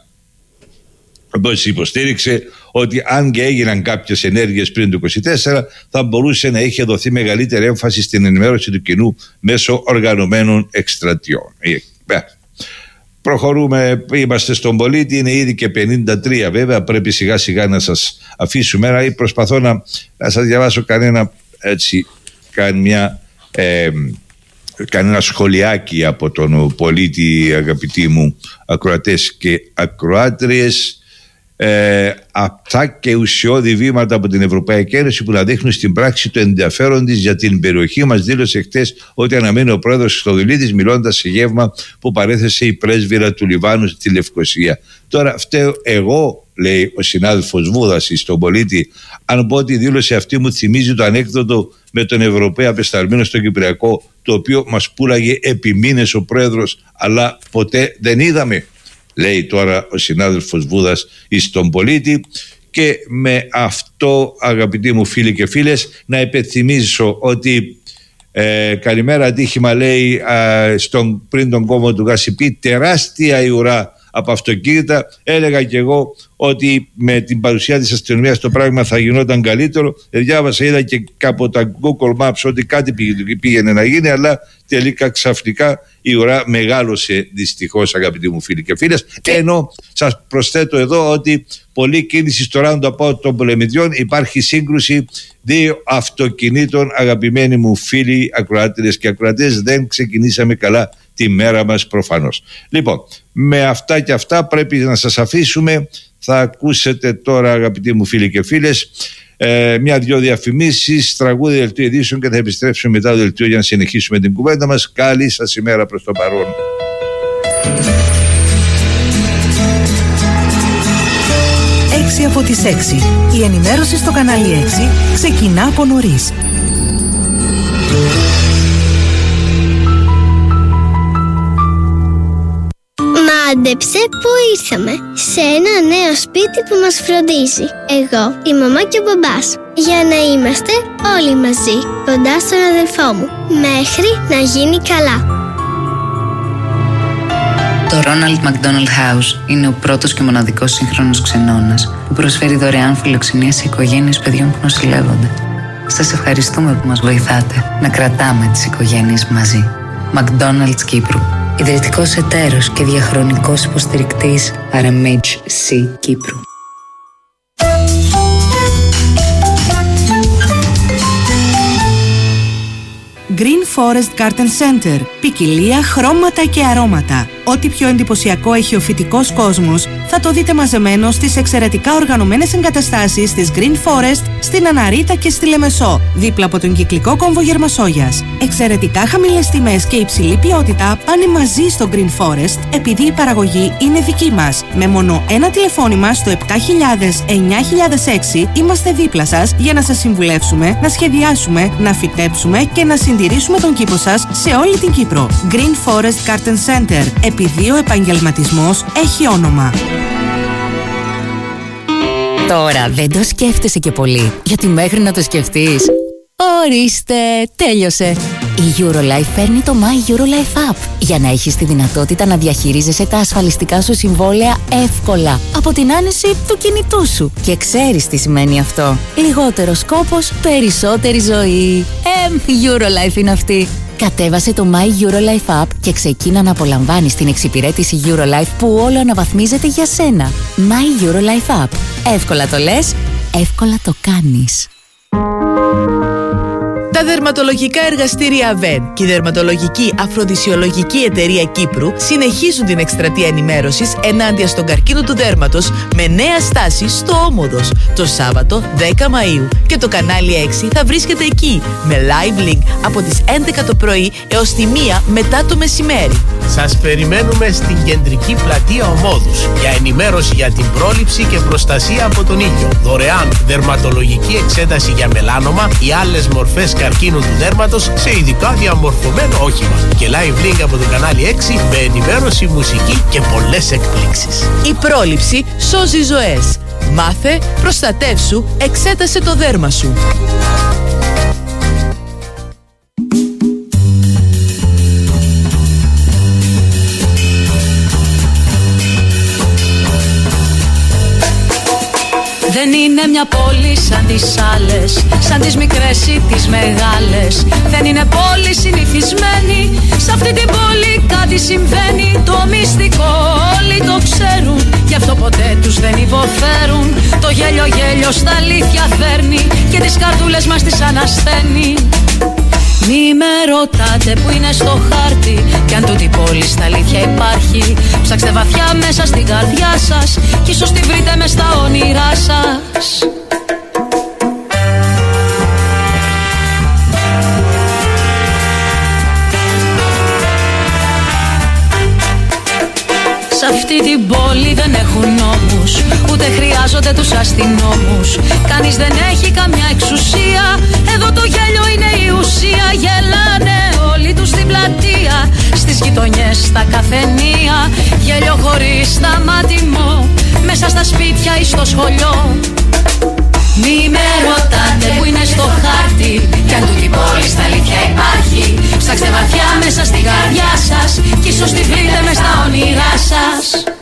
Όπως υποστήριξε ότι αν και έγιναν κάποιες ενέργειες πριν το είκοσι τέσσερα, θα μπορούσε να είχε δοθεί μεγαλύτερη έμφαση στην ενημέρωση του κοινού μέσω οργανωμένων εκστρατιών. Ε, προχωρούμε, είμαστε στον πολίτη, είναι ήδη και πενήντα τρία βέβαια, πρέπει σιγά σιγά να σας αφήσουμε ένα, ή προσπαθώ να, να σας διαβάσω κανένα, έτσι, κανένα, ε, κανένα σχολιάκι από τον πολίτη, αγαπητοί μου ακροατές και ακροάτριες. Ε, αυτά και ουσιώδη βήματα από την Ευρωπαϊκή Ένωση που να δείχνουν στην πράξη το ενδιαφέρον της για την περιοχή μας, δήλωσε χτες ότι αναμένει ο πρόεδρος Χριστοδουλίδης, μιλώντας σε γεύμα που παρέθεσε η πρέσβυρα του Λιβάνου στη Λευκοσία. Τώρα φταίω εγώ λέει ο συνάδελφος Βούδας στον Πολίτη, αν πω ότι η δήλωση αυτή μου θυμίζει το ανέκδοτο με τον Ευρωπαίο απεσταλμένο στο Κυπριακό, το οποίο μας πούλαγε επί μήνες ο πρόεδρος, αλλά ποτέ δεν είδαμε, λέει τώρα ο συνάδελφος Βούδας στον Πολίτη. Και με αυτό, αγαπητοί μου φίλοι και φίλες, να υπενθυμίσω ότι ε, καλημέρα ατύχημα, λέει, ε, στον, πριν τον κόμμα του Γασιπί, τεράστια η ουρά από αυτοκίνητα. Έλεγα και εγώ ότι με την παρουσία της αστυνομίας το πράγμα θα γινόταν καλύτερο. Διάβασα, είδα και από τα Google Maps ότι κάτι πήγαινε να γίνει, αλλά τελικά ξαφνικά η ουρά μεγάλωσε, δυστυχώς, αγαπητοί μου φίλοι και φίλες. Και... ενώ σας προσθέτω εδώ ότι πολλή κίνηση στο roundabout των Πολεμιδιών, υπάρχει σύγκρουση δύο αυτοκινήτων. Αγαπημένοι μου φίλοι ακροάτριες και ακροατές, δεν ξεκινήσαμε καλά τη μέρα μας προφανώς. Λοιπόν, με αυτά και αυτά πρέπει να σας αφήσουμε. Θα ακούσετε τώρα, αγαπητοί μου φίλοι και φίλες, ε, μια-δυο διαφημίσεις, τραγούδι, δελτίο ειδήσεων και θα επιστρέψουμε μετά το δελτίο για να συνεχίσουμε την κουβέντα μας. Καλή σας ημέρα προς το παρόν. έξι από τις έξι. Η ενημέρωση στο κανάλι έξι ξεκινά από νωρίς. Μάντεψε που ήρθαμε. Σε ένα νέο σπίτι που μας φροντίζει. Εγώ, η μαμά και ο μπαμπάς. Για να είμαστε όλοι μαζί, κοντά στον αδελφό μου. Μέχρι να γίνει καλά. Το Ronald McDonald House είναι ο πρώτος και μοναδικός σύγχρονος ξενώνας που προσφέρει δωρεάν φιλοξενία σε οικογένειες παιδιών που νοσηλεύονται. Σας ευχαριστούμε που μας βοηθάτε να κρατάμε τις οικογένειες μαζί. McDonald's Κύπρου. Ιδρυτικός εταίρος και διαχρονικός υποστηρικτής αρ εμ έιτς σι Κύπρου. Green Forest Garden Center. Ποικιλία, χρώματα και αρώματα. Ό,τι πιο εντυπωσιακό έχει ο φυτικός κόσμος θα το δείτε μαζεμένο στις εξαιρετικά οργανωμένες εγκαταστάσεις της Green Forest στην Αναρίτα και στη Λεμεσό, δίπλα από τον κυκλικό κόμβο Γερμασόγιας. Εξαιρετικά χαμηλές τιμές και υψηλή ποιότητα πάνε μαζί στο Green Forest, επειδή η παραγωγή είναι δική μας. Με μόνο ένα τηλεφώνημα στο επτά χιλιάδες εννιά χιλιάδες έξι είμαστε δίπλα σας για να σας συμβουλεύσουμε, να σχεδιάσουμε, να φυτέψουμε και να συντηρήσουμε τον κήπο σας σε όλη την Κύπρο. Green Forest Garden Center. Επειδή ο επαγγελματισμός έχει όνομα. Τώρα δεν το σκέφτεσαι και πολύ, γιατί μέχρι να το σκεφτείς, ορίστε, τέλειωσε. Η Eurolife παίρνει το My Eurolife App για να έχεις τη δυνατότητα να διαχειρίζεσαι τα ασφαλιστικά σου συμβόλαια εύκολα από την άνεση του κινητού σου. Και ξέρεις τι σημαίνει αυτό. Λιγότερος κόπος, περισσότερη ζωή. Ε, Eurolife είναι αυτή. Κατέβασε το My Eurolife App και ξεκίνα να απολαμβάνεις την εξυπηρέτηση Eurolife που όλο αναβαθμίζεται για σένα. My Eurolife App. Εύκολα το λες, εύκολα το κάνεις. Τα δερματολογικά εργαστήρια ΑΒΕΝ και η Δερματολογική Αφροδισιολογική Εταιρεία Κύπρου συνεχίζουν την εκστρατεία ενημέρωσης ενάντια στον καρκίνο του δέρματος με νέα στάση στο Όμοδος το Σάββατο δέκα Μαΐου, και το κανάλι έξι θα βρίσκεται εκεί με live link από τις έντεκα το πρωί έως τη μία μετά το μεσημέρι. Σας περιμένουμε στην κεντρική πλατεία Ομόδους για ενημέρωση για την πρόληψη και προστασία από τον ήλιο, δωρεάν δερματολογική εξέταση για μελάνομα ή άλλες μορφές καρκίνου του δέρματος σε ειδικά διαμορφωμένο όχημα και live link από το κανάλι έξι με ενημέρωση, μουσική και πολλές εκπλήξεις. Η πρόληψη σώζει ζωές. Μάθε, προστατεύσου, εξέτασε το δέρμα σου. Δεν είναι μια πόλη σαν τις άλλες, σαν τις μικρές ή τις μεγάλες. Δεν είναι πόλη συνηθισμένη, σε αυτή την πόλη κάτι συμβαίνει. Το μυστικό όλοι το ξέρουν, γι' αυτό ποτέ τους δεν υποφέρουν. Το γέλιο γέλιο στα αλήθεια φέρνει και τις καρδούλες μας τις ανασθένει. Μη με ρωτάτε που είναι στο χάρτη κι αν τούτη πόλη στα αλήθεια υπάρχει. Ψάξτε βαθιά μέσα στην καρδιά σας κι ίσως τη βρείτε μες στα όνειρά σας. Σ' αυτή την πόλη δεν έχουν νόμους, νόμους, ούτε χρειάζονται τους αστυνόμους. Κανείς δεν έχει καμιά εξουσία, εδώ το γέλιο είναι η ουσία. Γελάνε όλοι τους στην πλατεία, στις γειτονιές, στα καφενεία. Γέλιο χωρίς σταματημό, μέσα στα σπίτια ή στο σχολείο. Μη με ρωτάτε που είναι στο χάρτη, κι αν τούτη πόλη στα αλήθεια υπάρχει. Ψάξτε βαθιά μέσα στην καρδιά σας, κι ίσως τη βρείτε μες στα όνειρά σας.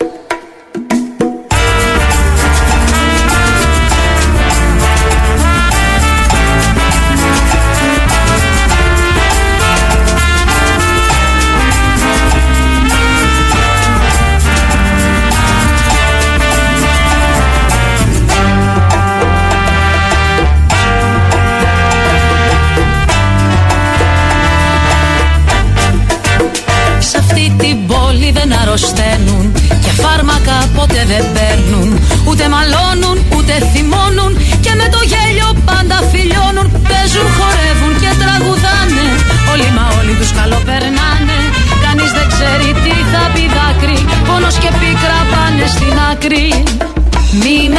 Δεν αρρωσταίνουν και φάρμακα ποτέ δεν παίρνουν. Ούτε μαλώνουν ούτε θυμώνουν, και με το γέλιο πάντα φιλιώνουν. Παίζουν, χορεύουν και τραγουδάνε, όλοι μα όλοι τους καλό περνάνε. Κανείς δεν ξέρει τι θα πει δάκρυ, πόνος και πίκρα πάνε στην άκρη. Μη